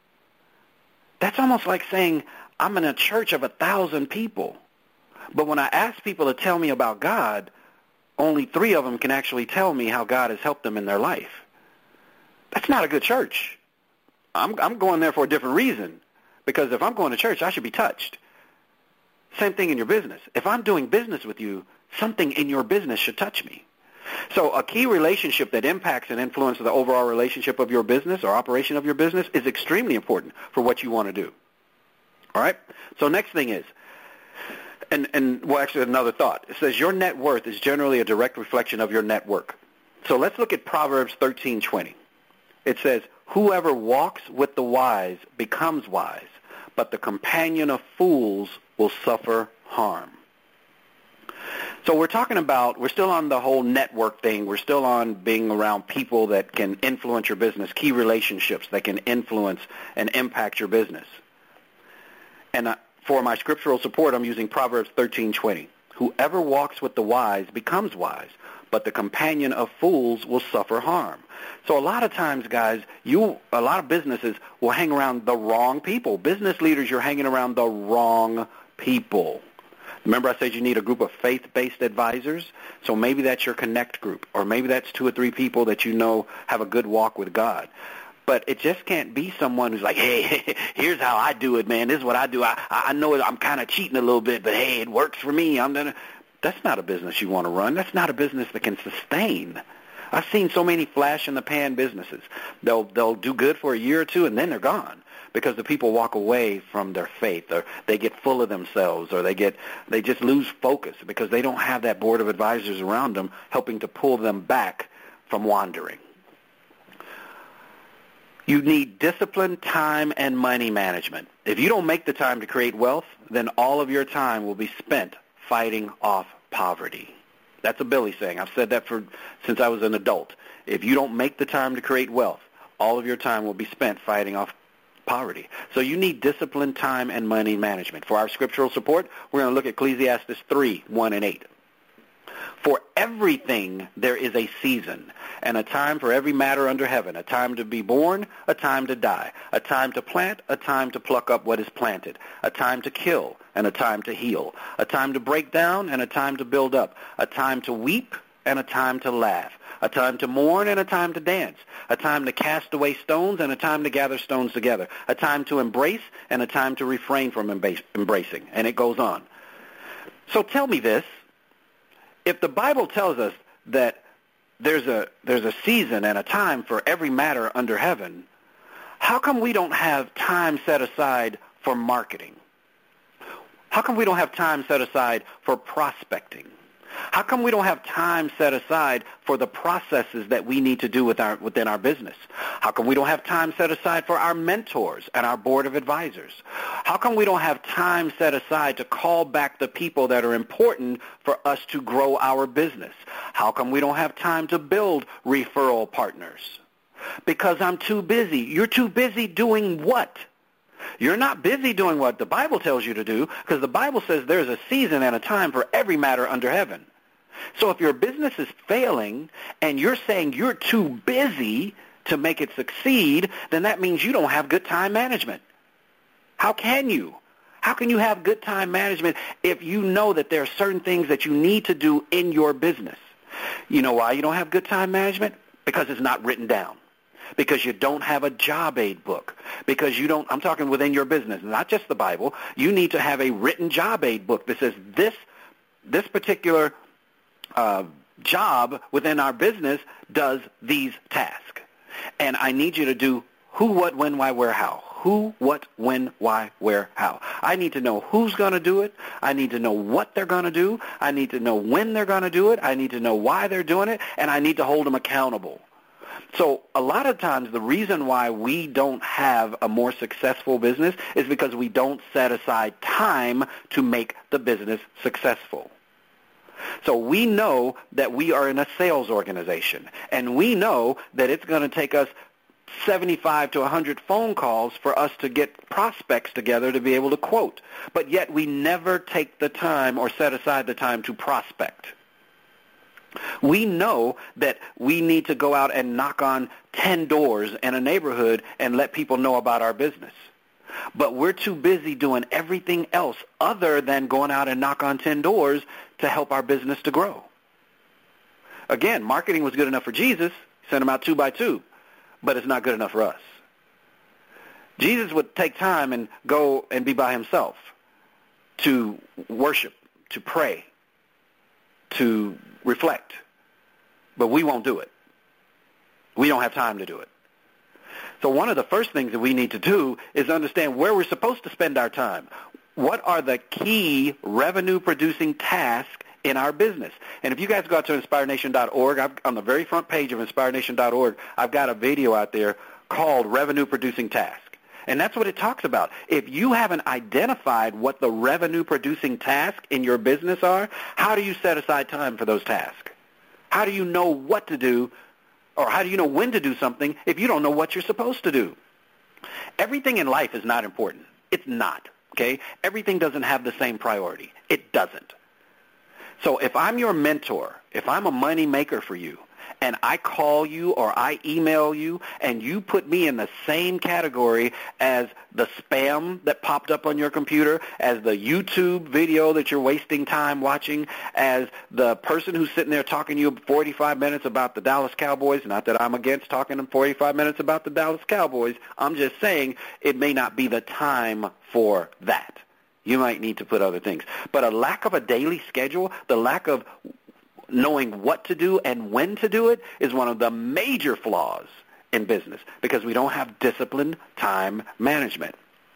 That's almost like saying, I'm in a church of a thousand people, but when I ask people to tell me about God, only three of them can actually tell me how God has helped them in their life. That's not a good church. I'm, I'm going there for a different reason, because if I'm going to church, I should be touched. Same thing in your business. If I'm doing business with you, something in your business should touch me. So a key relationship that impacts and influences the overall relationship of your business or operation of your business is extremely important for what you want to do. All right? So next thing is, and, and well, actually another thought. It says your net worth is generally a direct reflection of your network. So let's look at Proverbs thirteen twenty. It says, whoever walks with the wise becomes wise, but the companion of fools will suffer harm. So we're talking about, we're still on the whole network thing. We're still on being around people that can influence your business, key relationships that can influence and impact your business. And uh, for my scriptural support, I'm using Proverbs thirteen twenty. Whoever walks with the wise becomes wise, but the companion of fools will suffer harm. So a lot of times, guys, you a lot of businesses will hang around the wrong people. Business leaders, you're hanging around the wrong people. Remember I said you need a group of faith-based advisors? So maybe that's your connect group, or maybe that's two or three people that you know have a good walk with God. But it just can't be someone who's like, hey, here's how I do it, man. This is what I do. I, I know I'm kind of cheating a little bit, but hey, it works for me. I'm gonna. That's not a business you want to run. That's not a business that can sustain. I've seen so many flash-in-the-pan businesses. They'll they'll do good for a year or two, and then they're gone because the people walk away from their faith, or they get full of themselves, or they get they just lose focus because they don't have that board of advisors around them helping to pull them back from wandering. You need discipline, time, and money management. If you don't make the time to create wealth, then all of your time will be spent fighting off poverty. That's a Billy saying. I've said that for since I was an adult. If you don't make the time to create wealth, all of your time will be spent fighting off poverty. So you need discipline, time, and money management. For our scriptural support, we're going to look at Ecclesiastes three, one and eight. For everything there is a season, and a time for every matter under heaven, a time to be born, a time to die, a time to plant, a time to pluck up what is planted, a time to kill, and a time to heal, a time to break down, and a time to build up, a time to weep, and a time to laugh, a time to mourn, and a time to dance, a time to cast away stones, and a time to gather stones together, a time to embrace, and a time to refrain from embracing. And it goes on. So tell me this. If the Bible tells us that there's a there's a season and a time for every matter under heaven, how come we don't have time set aside for marketing? How come we don't have time set aside for prospecting? How come we don't have time set aside for the processes that we need to do with our, within our business? How come we don't have time set aside for our mentors and our board of advisors? How come we don't have time set aside to call back the people that are important for us to grow our business? How come we don't have time to build referral partners? Because I'm too busy. You're too busy doing what? You're not busy doing what the Bible tells you to do, because the Bible says there's a season and a time for every matter under heaven. So if your business is failing and you're saying you're too busy to make it succeed, then that means you don't have good time management. How can you? How can you have good time management if you know that there are certain things that you need to do in your business? You know why you don't have good time management? Because it's not written down. Because you don't have a job aid book. Because you don't, I'm talking within your business, not just the Bible. You need to have a written job aid book that says this, this particular uh, job within our business does these tasks. And I need you to do who, what, when, why, where, how. Who, what, when, why, where, how. I need to know who's going to do it. I need to know what they're going to do. I need to know when they're going to do it. I need to know why they're doing it. And I need to hold them accountable. So a lot of times the reason why we don't have a more successful business is because we don't set aside time to make the business successful. So we know that we are in a sales organization, and we know that it's going to take us seventy-five to one hundred phone calls for us to get prospects together to be able to quote. But yet we never take the time or set aside the time to prospect. We know that we need to go out and knock on ten doors in a neighborhood and let people know about our business. But we're too busy doing everything else other than going out and knock on ten doors to help our business to grow. Again, marketing was good enough for Jesus. He sent them out two by two. But it's not good enough for us. Jesus would take time and go and be by himself to worship, to pray, to reflect. But we won't do it. We don't have time to do it. So one of the first things that we need to do is understand where we're supposed to spend our time. What are the key revenue-producing tasks in our business? And if you guys go out to inspire nation dot org, I've, on the very front page of inspire nation dot org, I've got a video out there called Revenue Producing Task. And that's what it talks about. If you haven't identified what the revenue-producing tasks in your business are, how do you set aside time for those tasks? How do you know what to do, or how do you know when to do something if you don't know what you're supposed to do? Everything in life is not important. It's not, okay? Everything doesn't have the same priority. It doesn't. So if I'm your mentor, if I'm a money maker for you, and I call you or I email you, and you put me in the same category as the spam that popped up on your computer, as the YouTube video that you're wasting time watching, as the person who's sitting there talking to you forty-five minutes about the Dallas Cowboys, not that I'm against talking to them forty-five minutes about the Dallas Cowboys, I'm just saying it may not be the time for that. You might need to put other things. But a lack of a daily schedule, the lack of knowing what to do and when to do it is one of the major flaws in business because we don't have disciplined time management.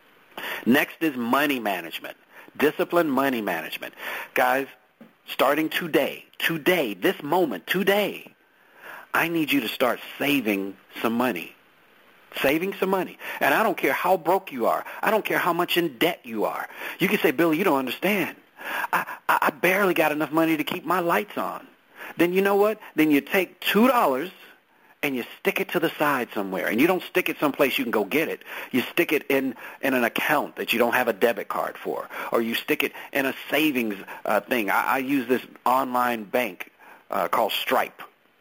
Next is money management. Disciplined money management. Guys, starting today, today, this moment, today, I need you to start saving some money. Saving some money. And I don't care how broke you are. I don't care how much in debt you are. You can say, Billy, you don't understand. I, I, I barely got enough money to keep my lights on. Then you know what? Then you take two dollars and you stick it to the side somewhere. And you don't stick it someplace you can go get it. You stick it in, in an account that you don't have a debit card for. Or you stick it in a savings uh, thing. I, I use this online bank uh, called Stripe.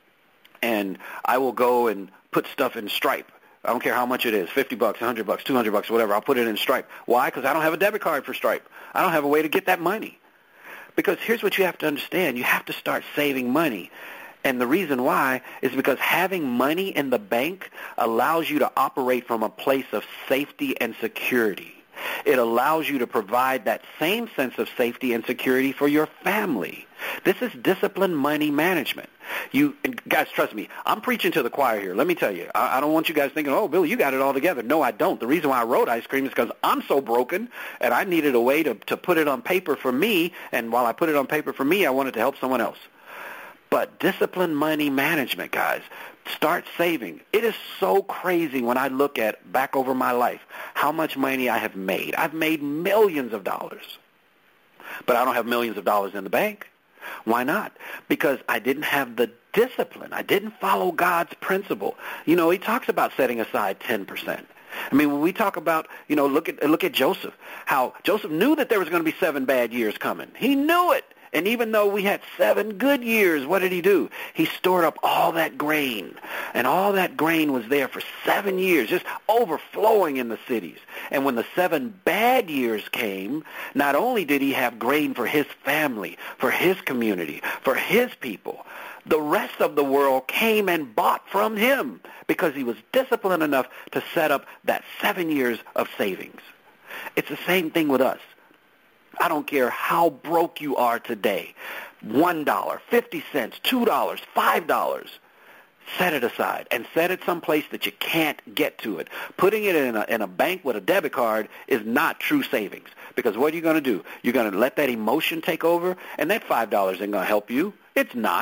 And I will go and put stuff in Stripe. I don't care how much it is, fifty bucks, one hundred bucks, two hundred bucks, whatever. I'll put it in Stripe. Why? Because I don't have a debit card for Stripe. I don't have a way to get that money. Because here's what you have to understand. You have to start saving money. And the reason why is because having money in the bank allows you to operate from a place of safety and security. It allows you to provide that same sense of safety and security for your family. This is disciplined money management. You and guys, trust me, I'm preaching to the choir here. Let me tell you, I, I don't want you guys thinking, oh, Billy, you got it all together. No, I don't. The reason why I wrote Ice Cream is because I'm so broken, and I needed a way to, to put it on paper for me, and while I put it on paper for me, I wanted to help someone else. But disciplined money management, guys, start saving. It is so crazy when I look at back over my life how much money I have made. I've made millions of dollars, but I don't have millions of dollars in the bank. Why not? Because I didn't have the discipline. I didn't follow God's principle. You know, he talks about setting aside ten percent. I mean, when we talk about, you know, look at look at Joseph, how Joseph knew that there was going to be seven bad years coming. He knew it. And even though we had seven good years, what did he do? He stored up all that grain. And all that grain was there for seven years, just overflowing in the cities. And when the seven bad years came, not only did he have grain for his family, for his community, for his people, the rest of the world came and bought from him because he was disciplined enough to set up that seven years of savings. It's the same thing with us. I don't care how broke you are today, one dollar, fifty cents, two dollars, five dollars. Set it aside and set it someplace that you can't get to it. Putting it in a, in a bank with a debit card is not true savings because what are you going to do? You're going to let that emotion take over, and that five dollars isn't going to help you. It's not.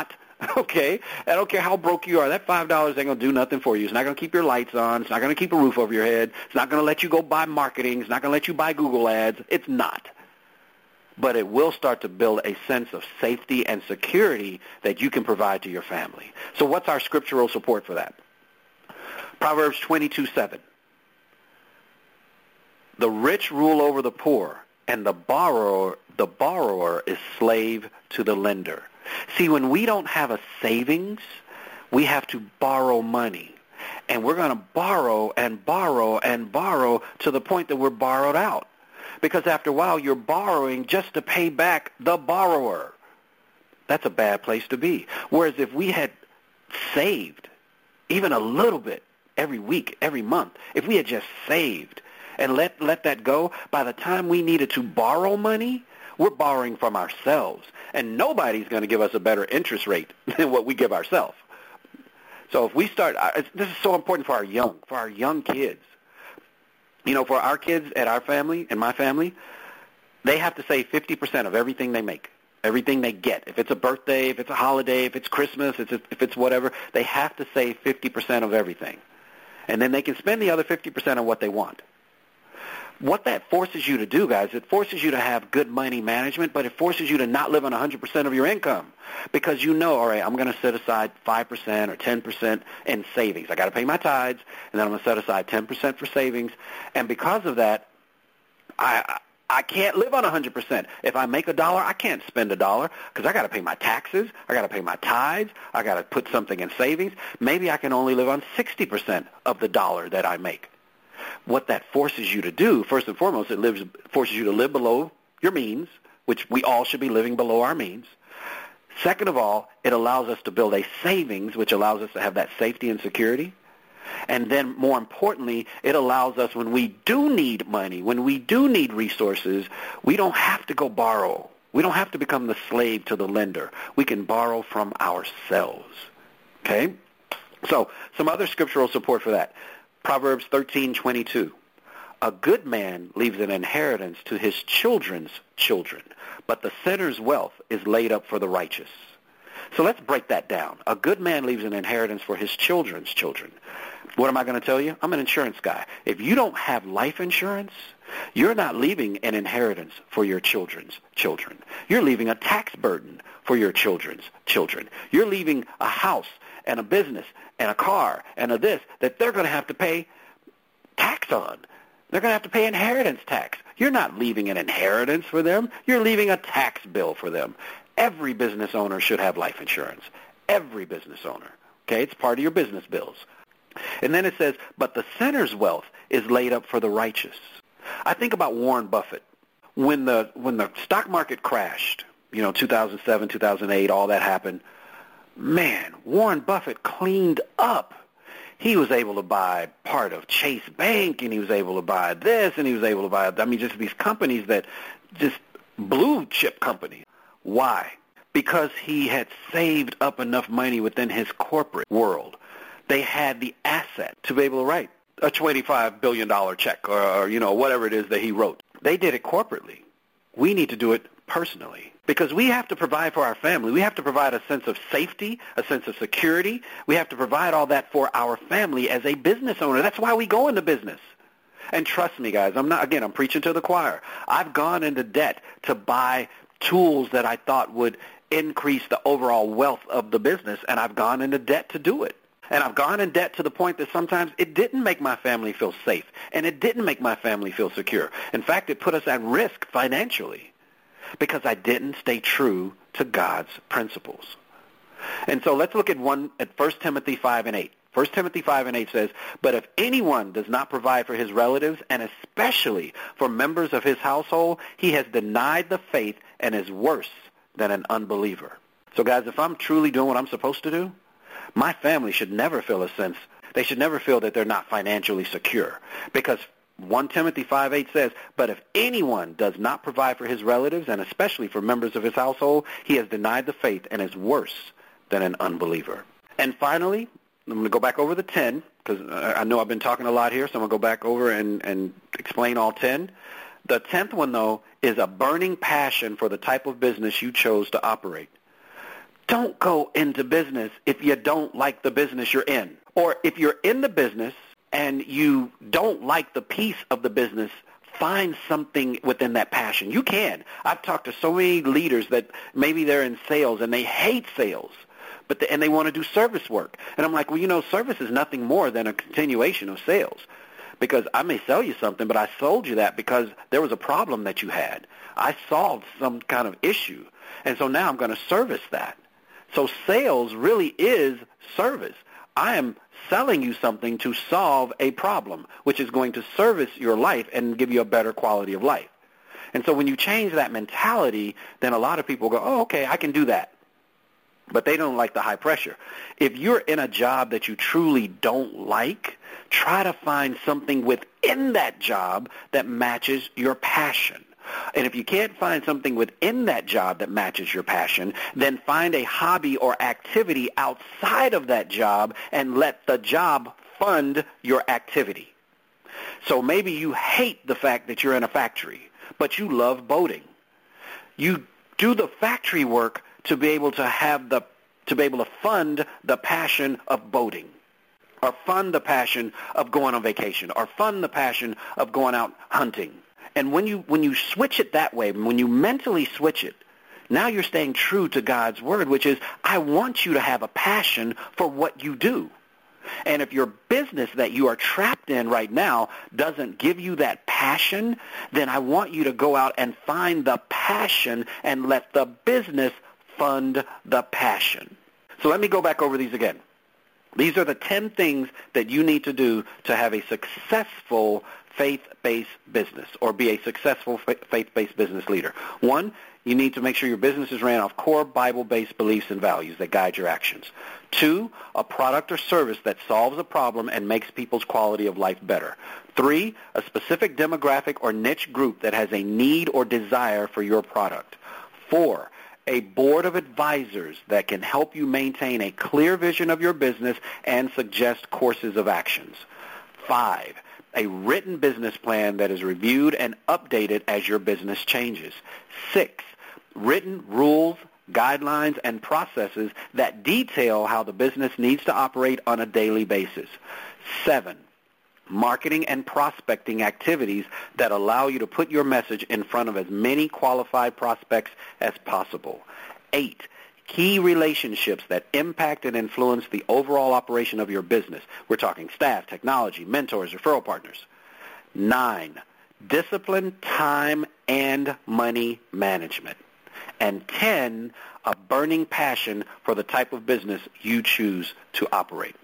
Okay? I don't care how broke you are. That five dollars ain't going to do nothing for you. It's not going to keep your lights on. It's not going to keep a roof over your head. It's not going to let you go buy marketing. It's not going to let you buy Google ads. It's not. But it will start to build a sense of safety and security that you can provide to your family. So what's our scriptural support for that? Proverbs twenty-two seven. The rich rule over the poor, and the borrower, the borrower is slave to the lender. See, when we don't have a savings, we have to borrow money. And we're going to borrow and borrow and borrow to the point that we're borrowed out. Because after a while, you're borrowing just to pay back the borrower. That's a bad place to be. Whereas if we had saved even a little bit every week, every month, if we had just saved and let, let that go, by the time we needed to borrow money, we're borrowing from ourselves. And nobody's going to give us a better interest rate than what we give ourselves. So if we start, this is so important for our young, for our young kids. You know, for our kids at our family, in my family, they have to save fifty percent of everything they make, everything they get. If it's a birthday, if it's a holiday, if it's Christmas, if it's, if it's whatever, they have to save fifty percent of everything. And then they can spend the other fifty percent on what they want. What that forces you to do, guys, it forces you to have good money management, but it forces you to not live on one hundred percent of your income because you know, all right, I'm going to set aside five percent or ten percent in savings. I got to pay my tithes, and then I'm going to set aside ten percent for savings. And because of that, I I can't live on one hundred percent. If I make a dollar, I can't spend a dollar because I got to pay my taxes. I got to pay my tithes. I got to put something in savings. Maybe I can only live on sixty percent of the dollar that I make. What that forces you to do, first and foremost, it lives, forces you to live below your means, which we all should be living below our means. Second of all, it allows us to build a savings, which allows us to have that safety and security. And then, more importantly, it allows us, when we do need money, when we do need resources, we don't have to go borrow. We don't have to become the slave to the lender. We can borrow from ourselves. Okay? So, some other scriptural support for that. Proverbs thirteen twenty-two. A good man leaves an inheritance to his children's children, but the sinner's wealth is laid up for the righteous. So let's break that down. A good man leaves an inheritance for his children's children. What am I going to tell you? I'm an insurance guy. If you don't have life insurance, you're not leaving an inheritance for your children's children. You're leaving a tax burden for your children's children. You're leaving a house and a business and a car and a this that they're going to have to pay tax on. They're going to have to pay inheritance tax. You're not leaving an inheritance for them. You're leaving a tax bill for them. Every business owner should have life insurance. Every business owner. Okay, it's part of your business bills. And then it says, but the sinner's wealth is laid up for the righteous. I think about Warren Buffett. When the when the stock market crashed, you know, two thousand seven, two thousand eight, all that happened, man, Warren Buffett cleaned up. He was able to buy part of Chase Bank, and he was able to buy this, and he was able to buy, I mean, just these companies that just blue chip companies. Why? Because he had saved up enough money within his corporate world. They had the asset to be able to write a twenty-five billion dollars check or, or, you know, whatever it is that he wrote. They did it corporately. We need to do it personally because we have to provide for our family. We have to provide a sense of safety, a sense of security. We have to provide all that for our family as a business owner. That's why we go into business. And trust me, guys, I'm not, again, I'm preaching to the choir. I've gone into debt to buy tools that I thought would increase the overall wealth of the business, and I've gone into debt to do it. And I've gone in debt to the point that sometimes it didn't make my family feel safe, and it didn't make my family feel secure. In fact, it put us at risk financially because I didn't stay true to God's principles. And so let's look at one at First Timothy five and eight. First Timothy five and eight says, but if anyone does not provide for his relatives, and especially for members of his household, he has denied the faith and is worse than an unbeliever. So guys, if I'm truly doing what I'm supposed to do, my family should never feel a sense, they should never feel that they're not financially secure. Because First Timothy five eight says, but if anyone does not provide for his relatives, and especially for members of his household, he has denied the faith and is worse than an unbeliever. And finally, I'm going to go back over the ten, because I know I've been talking a lot here, so I'm going to go back over and, and explain all ten. The tenth one, though, is a burning passion for the type of business you chose to operate. don't go into business if you don't like the business you're in. Or if you're in the business and you don't like the piece of the business, find something within that passion. You can. I've talked to so many leaders that maybe they're in sales and they hate sales, but the, and they want to do service work. And I'm like, well, you know, service is nothing more than a continuation of sales. Because I may sell you something, but I sold you that because there was a problem that you had. I solved some kind of issue, and so now I'm going to service that. So sales really is service. I am selling you something to solve a problem, which is going to service your life and give you a better quality of life. And so when you change that mentality, then a lot of people go, oh, okay, I can do that. But they don't like the high pressure. If you're in a job that you truly don't like, try to find something within that job that matches your passion. And if you can't find something within that job that matches your passion, then find a hobby or activity outside of that job and let the job fund your activity. So maybe you hate the fact that you're in a factory, but you love boating. You do the factory work to be able to have the to be able to fund the passion of boating, or fund the passion of going on vacation, or fund the passion of going out hunting. And when you when you switch it that way, when you mentally switch it, now you're staying true to God's word, which is, I want you to have a passion for what you do. And if your business that you are trapped in right now doesn't give you that passion, then I want you to go out and find the passion and let the business fund the passion. So let me go back over these again. These are the ten things that you need to do to have a successful faith-based business, or be a successful faith-based business leader. One, you need to make sure your business is ran off core Bible-based beliefs and values that guide your actions. Two, a product or service that solves a problem and makes people's quality of life better. Three, a specific demographic or niche group that has a need or desire for your product. Four, a board of advisors that can help you maintain a clear vision of your business and suggest courses of actions. Five, a written business plan that is reviewed and updated as your business changes. Six, written rules, guidelines, and processes that detail how the business needs to operate on a daily basis. Seven, marketing and prospecting activities that allow you to put your message in front of as many qualified prospects as possible. Eight, key relationships that impact and influence the overall operation of your business. We're talking staff, technology, mentors, referral partners. Nine, discipline, time, and money management. And ten, a burning passion for the type of business you choose to operate.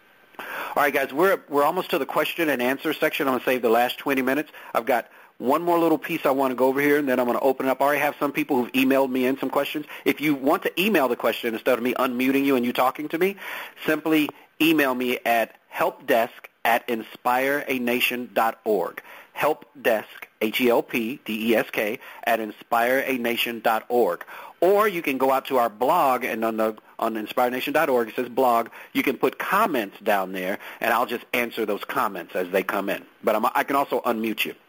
All right, guys, we're we're almost to the question and answer section. I'm going to save the last twenty minutes. I've got one more little piece I want to go over here, and then I'm going to open it up. I already have some people who've emailed me in some questions. If you want to email the question instead of me unmuting you and you talking to me, simply email me at helpdesk at inspire a nation dot org. Helpdesk, H E L P D E S K, at inspire a nation dot org. Or you can go out to our blog, and on the on inspire nation dot org, it says blog. You can put comments down there, and I'll just answer those comments as they come in. But I'm, I can also unmute you.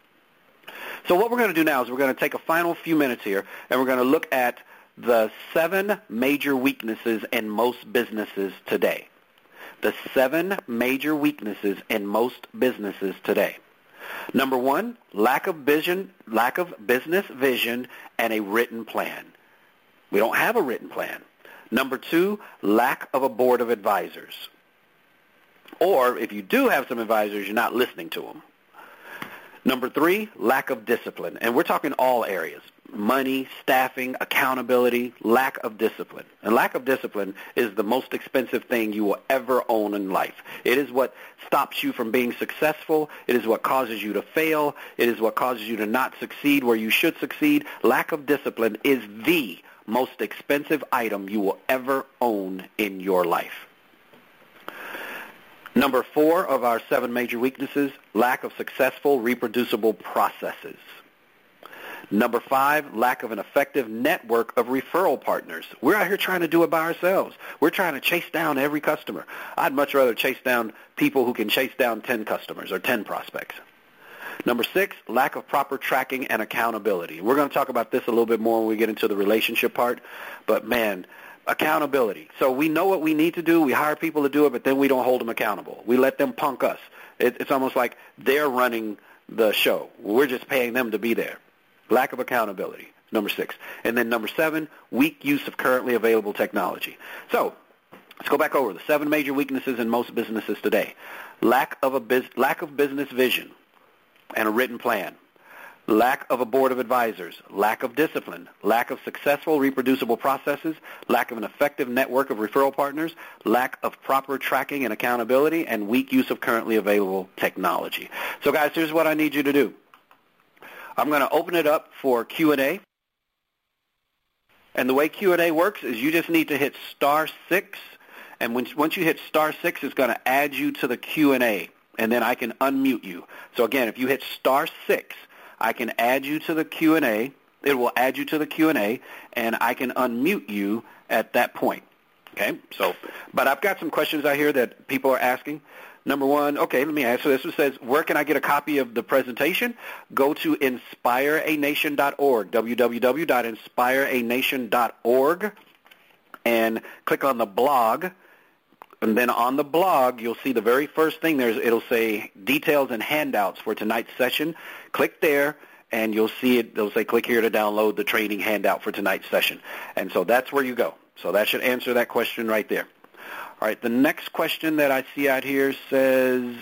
So what we're going to do now is we're going to take a final few minutes here, and we're going to look at the seven major weaknesses in most businesses today. The seven major weaknesses in most businesses today. Number one, lack of vision, lack of business vision and a written plan. We don't have a written plan. Number two, lack of a board of advisors. Or if you do have some advisors, you're not listening to them. Number three, lack of discipline. And we're talking all areas. Money, staffing, accountability, lack of discipline. And lack of discipline is the most expensive thing you will ever own in life. It is what stops you from being successful. It is what causes you to fail. It is what causes you to not succeed where you should succeed. Lack of discipline is the most expensive item you will ever own in your life. Number four of our seven major weaknesses, lack of successful, reproducible processes. Number five, lack of an effective network of referral partners. We're out here trying to do it by ourselves. We're trying to chase down every customer. I'd much rather chase down people who can chase down ten customers or ten prospects. Number six, lack of proper tracking and accountability. We're going to talk about this a little bit more when we get into the relationship part. But, man, Accountability. So we know what we need to do. We hire people to do it, but then we don't hold them accountable. We let them punk us. It, it's almost like they're running the show. We're just paying them to be there. Lack of accountability, number six. And then number seven, weak use of currently available technology. So let's go back over the seven major weaknesses in most businesses today. Lack of a biz- lack of business vision and a written plan. Lack of a board of advisors, lack of discipline, lack of successful reproducible processes, lack of an effective network of referral partners, lack of proper tracking and accountability, and weak use of currently available technology. So guys, here's what I need you to do. I'm going to open it up for Q and A. And the way Q and A works is you just need to hit star six, and when, once you hit star six, it's going to add you to the Q and A, and then I can unmute you. So again, if you hit star six, I can add you to the Q and A. It will add you to the Q and A, and I can unmute you at that point. Okay? So, but I've got some questions out here that people are asking. Number one, okay, let me answer this. It says, where can I get a copy of the presentation? Go to inspire a nation dot org, w w w dot inspire a nation dot org, and click on the blog. And then on the blog, you'll see the very first thing. There's it'll say details and handouts for tonight's session. Click there, and you'll see it. It'll say click here to download the training handout for tonight's session. And so that's where you go. So that should answer that question right there. All right, the next question that I see out here says,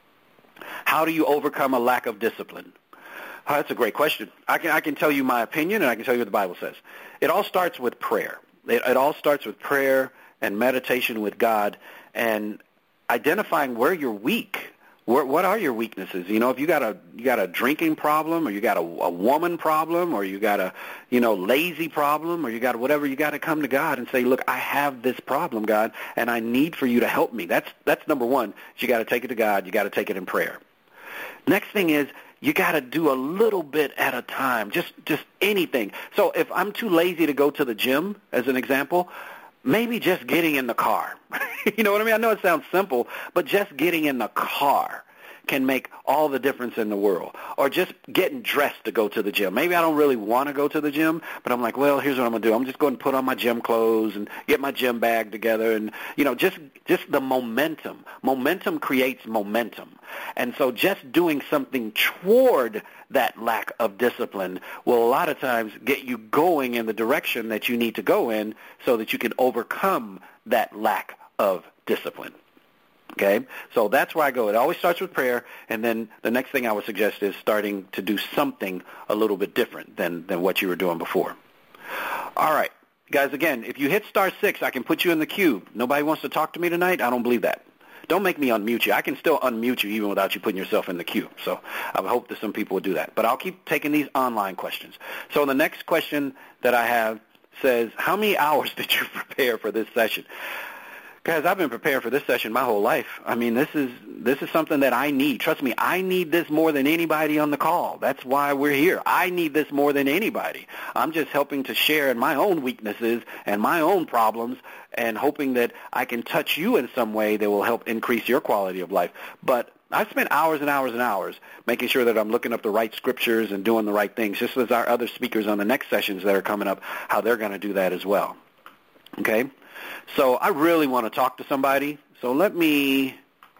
how do you overcome a lack of discipline? Oh, that's a great question. I can I can tell you my opinion, and I can tell you what the Bible says. It all starts with prayer. It, it all starts with prayer and meditation with God, and identifying where you're weak. Where, what are your weaknesses? You know, if you got a you got a drinking problem, or you got a, a woman problem, or you got a you know lazy problem, or you got whatever, you got to come to God and say, look, I have this problem, God, and I need for you to help me. That's that's number one. You got to take it to God. You got to take it in prayer. Next thing is, you got to do a little bit at a time, just just anything. So if I'm too lazy to go to the gym, as an example, maybe just getting in the car. You know what I mean? I know it sounds simple, but just getting in the car can make all the difference in the world. Or just getting dressed to go to the gym. Maybe I don't really want to go to the gym, but I'm like, well, here's what I'm going to do. I'm just going to put on my gym clothes and get my gym bag together. And, you know, just, just the momentum. Momentum creates momentum. And so just doing something toward that lack of discipline will a lot of times get you going in the direction that you need to go in so that you can overcome that lack of discipline. Okay? So that's where I go. It always starts with prayer, and then the next thing I would suggest is starting to do something a little bit different than, than what you were doing before. All right. Guys, again, if you hit star six, I can put you in the queue. Nobody wants to talk to me tonight? I don't believe that. Don't make me unmute you. I can still unmute you even without you putting yourself in the queue. So I hope that some people will do that. But I'll keep taking these online questions. So the next question that I have says, how many hours did you prepare for this session? Guys, I've been preparing for this session my whole life. I mean, this is this is something that I need. Trust me, I need this more than anybody on the call. That's why we're here. I need this more than anybody. I'm just helping to share in my own weaknesses and my own problems and hoping that I can touch you in some way that will help increase your quality of life. But I've spent hours and hours and hours making sure that I'm looking up the right scriptures and doing the right things, just as our other speakers on the next sessions that are coming up, how they're going to do that as well. Okay? So I really want to talk to somebody. So let me,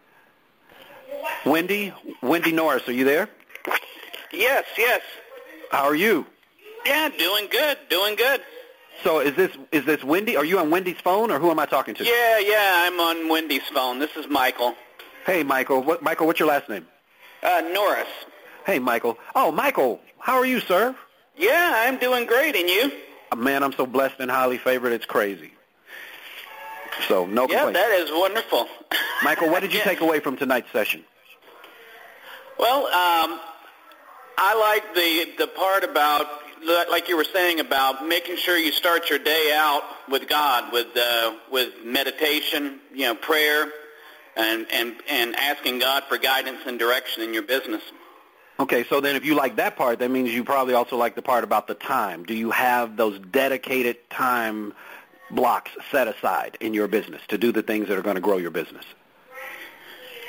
Wendy, Wendy Norris, are you there? Yes, yes. How are you? Yeah, doing good, doing good. So is this is this Wendy? Are you on Wendy's phone, or who am I talking to? Yeah, yeah, I'm on Wendy's phone. This is Michael. Hey, Michael. What, Michael, what's your last name? Uh, Norris. Hey, Michael. Oh, Michael, how are you, sir? Yeah, I'm doing great, and you? Uh, man, I'm so blessed and highly favored, it's crazy. So, no yeah, complaints. Yeah, that is wonderful. Michael, what did you yeah. take away from tonight's session? Well, um, I like the the part about, like you were saying, about making sure you start your day out with God, with uh, with meditation, you know, prayer, and, and, and asking God for guidance and direction in your business. Okay, so then if you like that part, that means you probably also like the part about the time. Do you have those dedicated time blocks set aside in your business to do the things that are going to grow your business?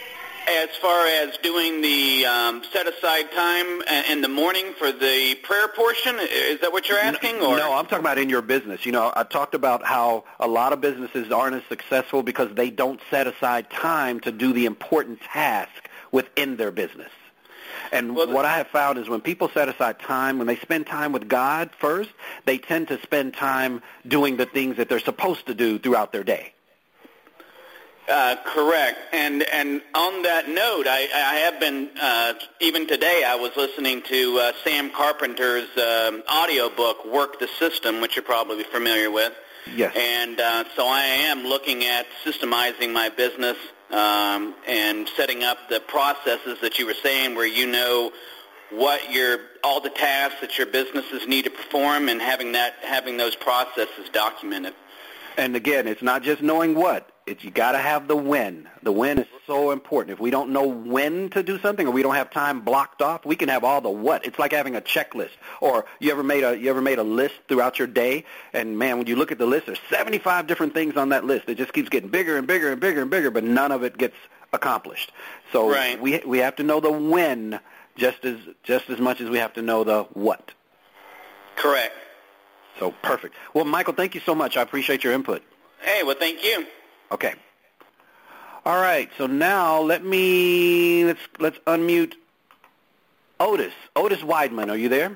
as far as doing the um, set-aside time in the morning for the prayer portion? Is that what you're asking? No, or? no, I'm talking about in your business. You know, I talked about how a lot of businesses aren't as successful because they don't set aside time to do the important task within their business. And well, what I have found is when people set aside time, when they spend time with God first, they tend to spend time doing the things that they're supposed to do throughout their day. Uh, correct. And and on that note, I, I have been, uh, even today, I was listening to uh, Sam Carpenter's um, audio book, Work the System, which you're probably familiar with. Yes. And uh, so I am looking at systemizing my business um, and setting up the processes that you were saying where you know what your all the tasks that your businesses need to perform and having that having those processes documented. And again, it's not just knowing what. It's you got to have the when. The when is so important. If we don't know when to do something or we don't have time blocked off, we can have all the what. It's like having a checklist. Or you ever made a you ever made a list throughout your day, and man, when you look at the list, there's seventy-five different things on that list. It just keeps getting bigger and bigger and bigger and bigger, but none of it gets accomplished. So right. we we have to know the when just as just as much as we have to know the what. Correct. So perfect. Well, Michael, thank you so much. I appreciate your input. Hey, well, thank you. Okay. All right. So now let me let's let's unmute Otis. Otis Weidman, are you there?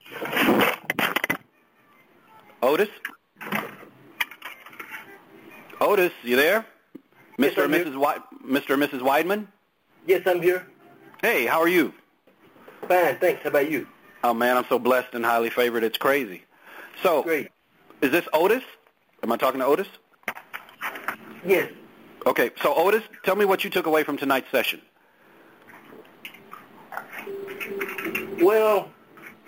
Otis? Otis, you there? Mister and Missus Weid- Mister and Missus Weidman? Yes, I'm here. Hey, how are you? Fine, thanks. How about you? Oh man, I'm so blessed and highly favored. It's crazy. So, Great. Is this Otis? Am I talking to Otis? Yes. Okay, so Otis, tell me what you took away from tonight's session. Well,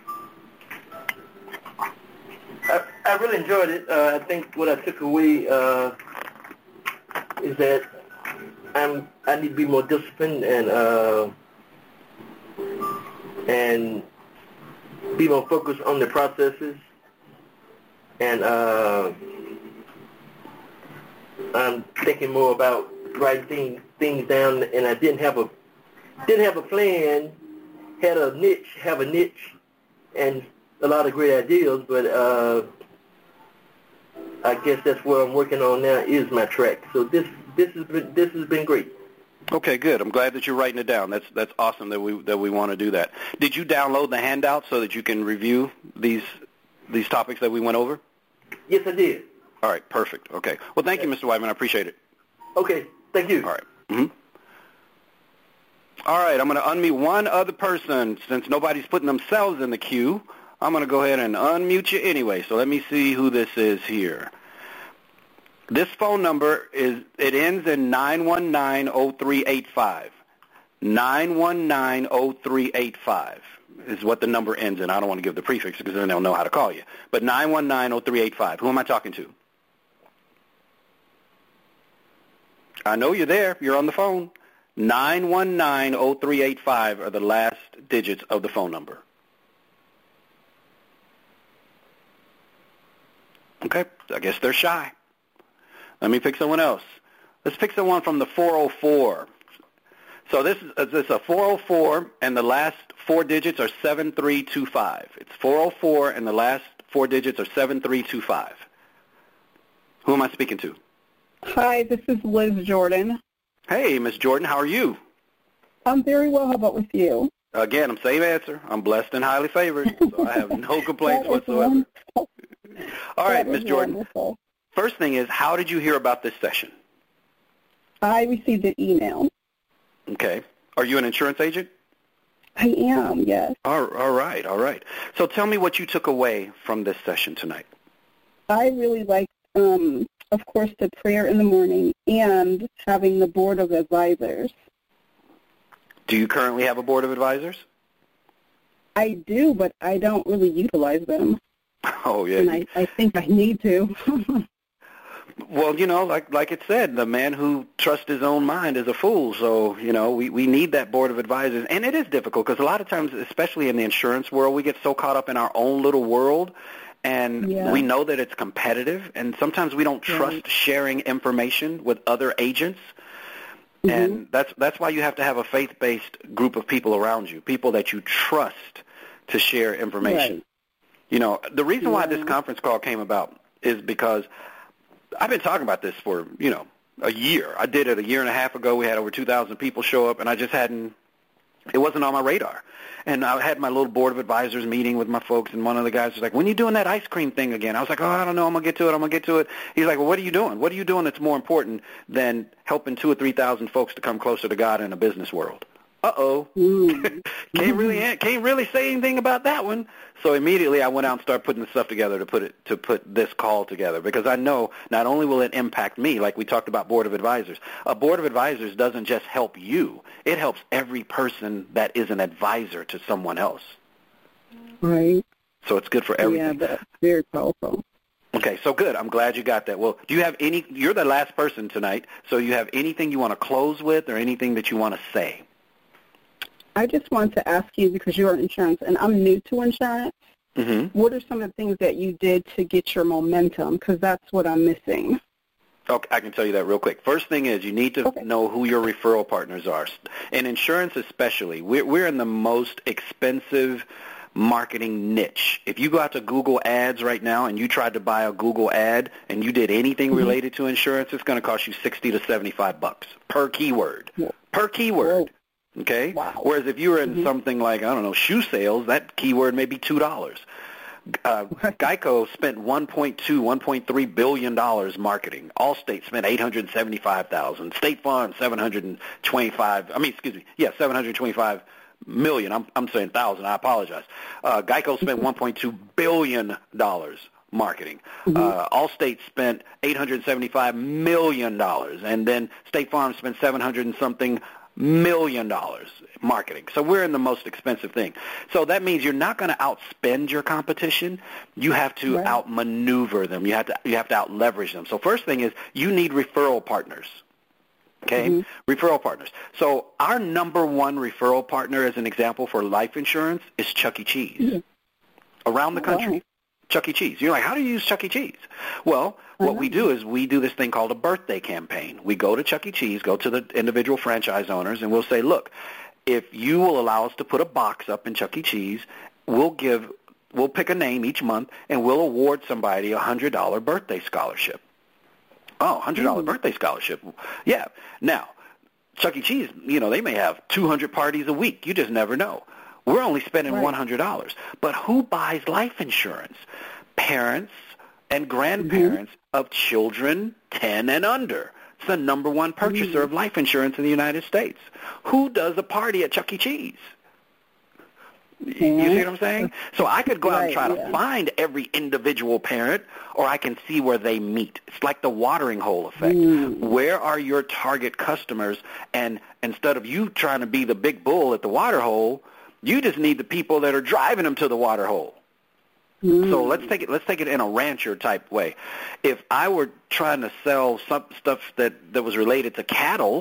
I, I really enjoyed it. Uh, I think what I took away uh, is that I'm I need to be more disciplined and uh, and be more focused on the processes. And uh, I'm thinking more about writing things, things down, and I didn't have a didn't have a plan, had a niche, have a niche, and a lot of great ideas. But uh, I guess that's what I'm working on now is my track. So this this has been this has been great. Okay, good. I'm glad that you're writing it down. That's that's awesome that we that we want to do that. Did you download the handout so that you can review these these topics that we went over? Yes, I did. All right, perfect. Okay. Well, thank you, Mister Weidman. I appreciate it. Okay, thank you. All right. Mm-hmm. All right, I'm going to unmute one other person. Since nobody's putting themselves in the queue, I'm going to go ahead and unmute you anyway. So let me see who this is here. This phone number, is it ends in nine one nine zero three eight five. nine one nine zero three eight five is what the number ends in. I don't want to give the prefix because then they'll know how to call you. But nine one nine zero three eight five. Who am I talking to? I know you're there. You're on the phone. nine one nine zero three eight five are the last digits of the phone number. Okay, I guess they're shy. Let me pick someone else. Let's pick someone from the four oh four. So this is, this is a four oh four, and the last four digits are seven three two five. It's four oh four, and the last four digits are seven three two five. Who am I speaking to? Hi, this is Liz Jordan. Hey, Miss Jordan, how are you? I'm very well. How about with you? Again, I'm same answer. I'm blessed and highly favored, so I have no complaints whatsoever. All right, Miss Jordan. Wonderful. First thing is, how did you hear about this session? I received an email. Okay. Are you an insurance agent? I am, yes. All, all right, all right. So tell me what you took away from this session tonight. I really liked, um, of course, the prayer in the morning and having the board of advisors. Do you currently have a board of advisors? I do, but I don't really utilize them. Oh, yeah. And I, I think I need to. Well, you know, like like it said, the man who trusts his own mind is a fool. So, you know, we, we need that board of advisors. And it is difficult because a lot of times, especially in the insurance world, we get so caught up in our own little world. And yeah. we know that it's competitive. And sometimes we don't trust right. sharing information with other agents. Mm-hmm. And that's that's why you have to have a faith-based group of people around you, people that you trust to share information. Right. You know, the reason Yeah. why this conference call came about is because I've been talking about this for, you know, a year. I did it a year and a half ago. We had over two thousand people show up, and I just hadn't, it wasn't on my radar. And I had my little board of advisors meeting with my folks, and one of the guys was like, when are you doing that ice cream thing again? I was like, oh, I don't know. I'm going to get to it. I'm going to get to it. He's like, well, what are you doing? What are you doing that's more important than helping two or three thousand folks to come closer to God in a business world? Uh-oh. Mm. can't really can't really say anything about that one. So immediately I went out and started putting the stuff together to put it to put this call together, because I know not only will it impact me, like we talked about board of advisors. A board of advisors doesn't just help you. It helps every person that is an advisor to someone else. Right. So it's good for everything. Yeah, that's very powerful. Okay, so good. I'm glad you got that. Well, do you have any, you're the last person tonight, so you have anything you want to close with or anything that you want to say? I just want to ask you, because you're in insurance and I'm new to insurance, Mm-hmm. what are some of the things that you did to get your momentum? Because that's what I'm missing. Okay, I can tell you that real quick. First thing is you need to Okay. know who your referral partners are. In insurance especially, we're, we're in the most expensive marketing niche. If you go out to Google Ads right now and you tried to buy a Google ad and you did anything Mm-hmm. related to insurance, it's going to cost you sixty to seventy-five bucks per keyword. Whoa. Per keyword. Whoa. Okay? Wow. Whereas if you were in Mhm. something like, I don't know, shoe sales, that keyword may be two dollars. Uh, Geico spent one point two, one point three billion dollars marketing. Allstate spent eight hundred seventy-five thousand dollars. State Farm seven hundred twenty-five. I mean, excuse me. Yeah, seven hundred twenty-five million. I'm I'm saying thousand. I apologize. Uh, Geico spent one point two billion dollars marketing. Mm-hmm. Uh, Allstate spent eight hundred seventy-five million dollars, and then State Farm spent seven hundred and something million dollars marketing. So we're in the most expensive thing. So that means you're not going to outspend your competition. You have to Right. outmaneuver them. You have to you have to outleverage them. So first thing is you need referral partners. Okay? Mm-hmm. Referral partners. So our number one referral partner, as an example, for life insurance is Chuck E. Cheese. Mhm. Around the Oh, country. wow. Chuck E. Cheese. You're like, how do you use Chuck E. Cheese? Well, what we do is we do this thing called a birthday campaign. We go to Chuck E. Cheese, go to the individual franchise owners, and we'll say, look, if you will allow us to put a box up in Chuck E. Cheese, we'll give, we'll pick a name each month, and we'll award somebody a one hundred dollars birthday scholarship. Oh, one hundred dollars Mm. birthday scholarship. Yeah. Now, Chuck E. Cheese, you know, they may have two hundred parties a week. You just never know. We're only spending Right. one hundred dollars. But who buys life insurance? Parents and grandparents Mm-hmm. of children ten and under. It's the number one purchaser Mm. of life insurance in the United States. Who does a party at Chuck E. Cheese? You Yeah. see what I'm saying? So I could go out and Right, try to yeah. find every individual parent, or I can see where they meet. It's like the watering hole effect. Mm. Where are your target customers? And instead of you trying to be the big bull at the water hole, you just need the people that are driving them to the water hole. Mm. So let's take it. Let's take it in a rancher type way. If I were trying to sell some stuff that, that was related to cattle,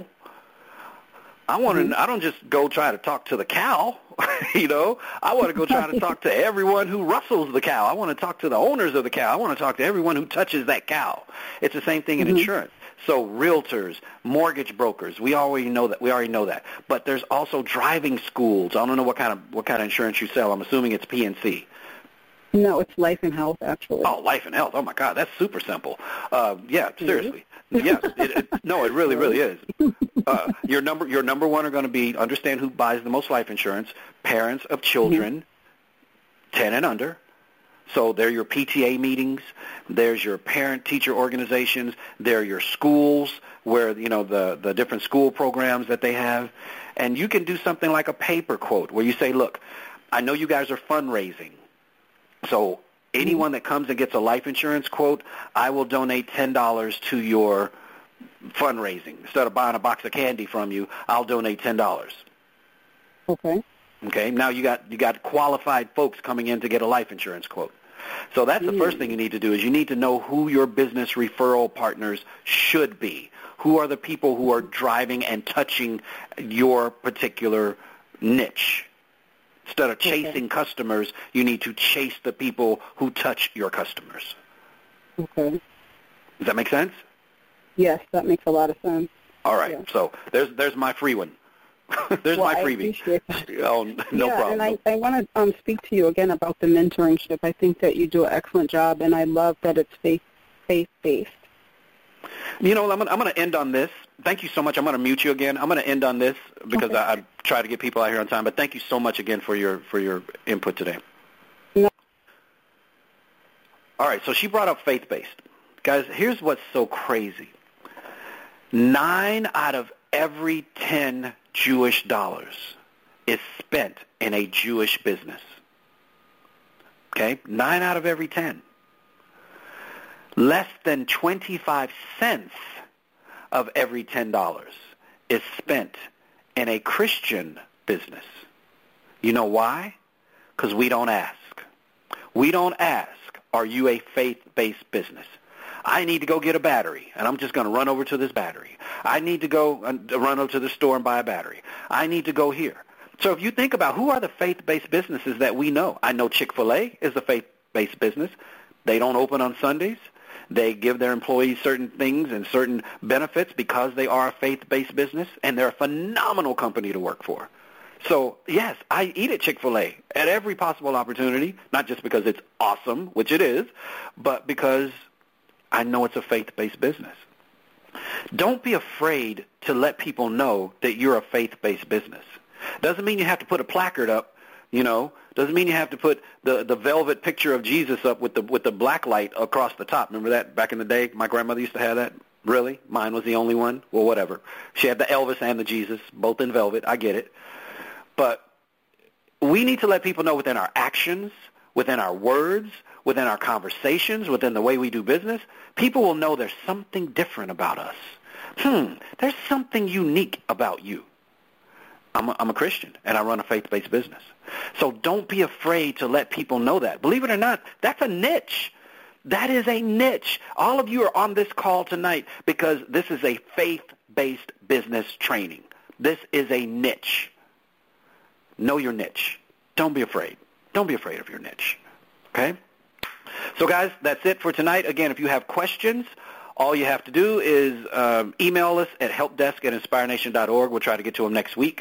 I want to. Mm-hmm. I don't just go try to talk to the cow. You know, I want to go try to talk to everyone who rustles the cow. I want to talk to the owners of the cow. I want to talk to everyone who touches that cow. It's the same thing in Mm-hmm. insurance. So realtors, mortgage brokers, we already know that. We already know that. But there's also driving schools. I don't know what kind of what kind of insurance you sell. I'm assuming it's P and C. No, it's life and health, actually. Oh, life and health. Oh, my God, that's super simple. Uh, yeah, seriously. Yes, it, it, no, it really, really is. Uh, your number, your number one are going to be understand who buys the most life insurance. Parents of children, mm-hmm. ten and under. So they're your P T A meetings. There's your parent-teacher organizations. They're your schools, where you know the the different school programs that they have, and you can do something like a paper quote where you say, "Look, I know you guys are fundraising." So anyone that comes and gets a life insurance quote, I will donate ten dollars to your fundraising. Instead of buying a box of candy from you, I'll donate ten dollars. Okay. Okay, now you got you got qualified folks coming in to get a life insurance quote. So that's the Mm. first thing you need to do is you need to know who your business referral partners should be. Who are the people who are driving and touching your particular niche? Instead of chasing Okay. customers, you need to chase the people who touch your customers. Okay. Does that make sense? Yes, that makes a lot of sense. All right. Yeah. So there's there's my free one. there's well, my I freebie. Appreciate that. Oh, no yeah, problem. and I, I want to um, speak to you again about the mentoringship. I think that you do an excellent job, and I love that it's faith faith based. You know, I'm going I'm to end on this. Thank you so much. I'm going to mute you again. I'm going to end on this because okay. I, I try to get people out here on time. But thank you so much again for your for your input today. No. All right, so she brought up faith-based. Guys, here's what's so crazy. Nine out of every ten Jewish dollars is spent in a Jewish business. Okay? Nine out of every ten. Less than twenty-five cents of every ten dollars is spent in a Christian business. You know why? Because we don't ask. We don't ask, are you a faith-based business? I need to go get a battery, and I'm just going to run over to this battery. I need to go and run over to the store and buy a battery. I need to go here. So if you think about who are the faith-based businesses that we know, I know Chick-fil-A is a faith-based business. They don't open on Sundays. They give their employees certain things and certain benefits because they are a faith-based business, and they're a phenomenal company to work for. So, yes, I eat at Chick-fil-A at every possible opportunity, not just because it's awesome, which it is, but because I know it's a faith-based business. Don't be afraid to let people know that you're a faith-based business. Doesn't mean you have to put a placard up, you know. Doesn't mean you have to put the, the velvet picture of Jesus up with the with the black light across the top. Remember that back in the day? My grandmother used to have that. Really? Mine was the only one? Well, whatever. She had the Elvis and the Jesus, both in velvet. I get it. But we need to let people know within our actions, within our words, within our conversations, within the way we do business, people will know there's something different about us. Hmm, there's something unique about you. I'm a, I'm a Christian, and I run a faith-based business. So don't be afraid to let people know that. Believe it or not, that's a niche. That is a niche. All of you are on this call tonight because this is a faith-based business training. This is a niche. Know your niche. Don't be afraid. Don't be afraid of your niche. Okay? So, guys, that's it for tonight. Again, if you have questions, all you have to do is um, email us at helpdesk at inspire nation dot org. We'll try to get to them next week.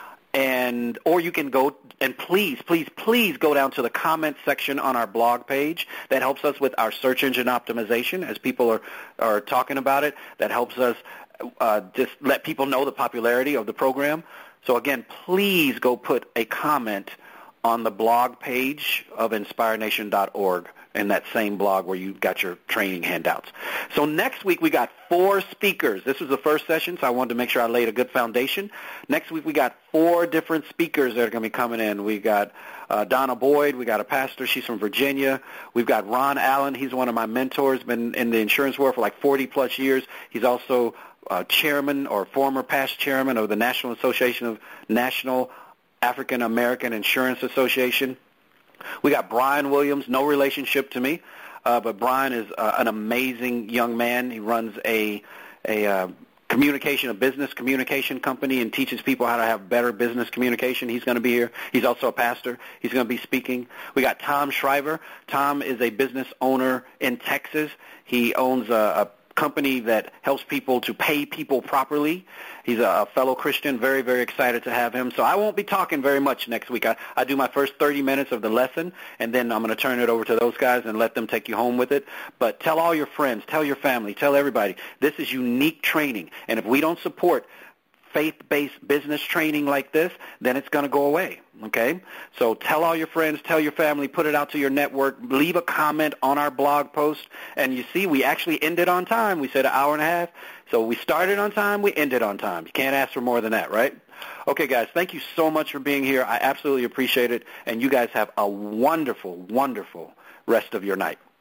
And or you can go and please, please, please go down to the comment section on our blog page. That helps us with our search engine optimization as people are, are talking about it. That helps us uh, just let people know the popularity of the program. So, again, please go put a comment on the blog page of inspire nation dot org in that same blog where you got your training handouts. So next week we got four speakers. This was the first session, so I wanted to make sure I laid a good foundation. Next week we got four different speakers that are going to be coming in. We got uh, Donna Boyd. We got a pastor. She's from Virginia. We've got Ron Allen. He's one of my mentors, been in the insurance world for like forty plus years. He's also uh, chairman or former past chairman of the National Association of National African American Insurance Association. We got Brian Williams, no relationship to me, uh, but Brian is uh, an amazing young man. He runs a a uh, communication, a business communication company and teaches people how to have better business communication. He's going to be here. He's also a pastor. He's going to be speaking. We got Tom Shriver. Tom is a business owner in Texas. He owns a, a company that helps people to pay people properly. He's a fellow Christian. Very, very excited to have him. So I won't be talking very much next week. I, I do my first thirty minutes of the lesson, and then I'm going to turn it over to those guys and let them take you home with it. But tell all your friends, tell your family, tell everybody. This is unique training, and if we don't support faith-based business training like this, then it's going to go away, okay? So tell all your friends, tell your family, put it out to your network, leave a comment on our blog post, and you see we actually ended on time. We said an hour and a half, so we started on time, we ended on time. You can't ask for more than that, right? Okay, guys, thank you so much for being here. I absolutely appreciate it, and you guys have a wonderful, wonderful rest of your night.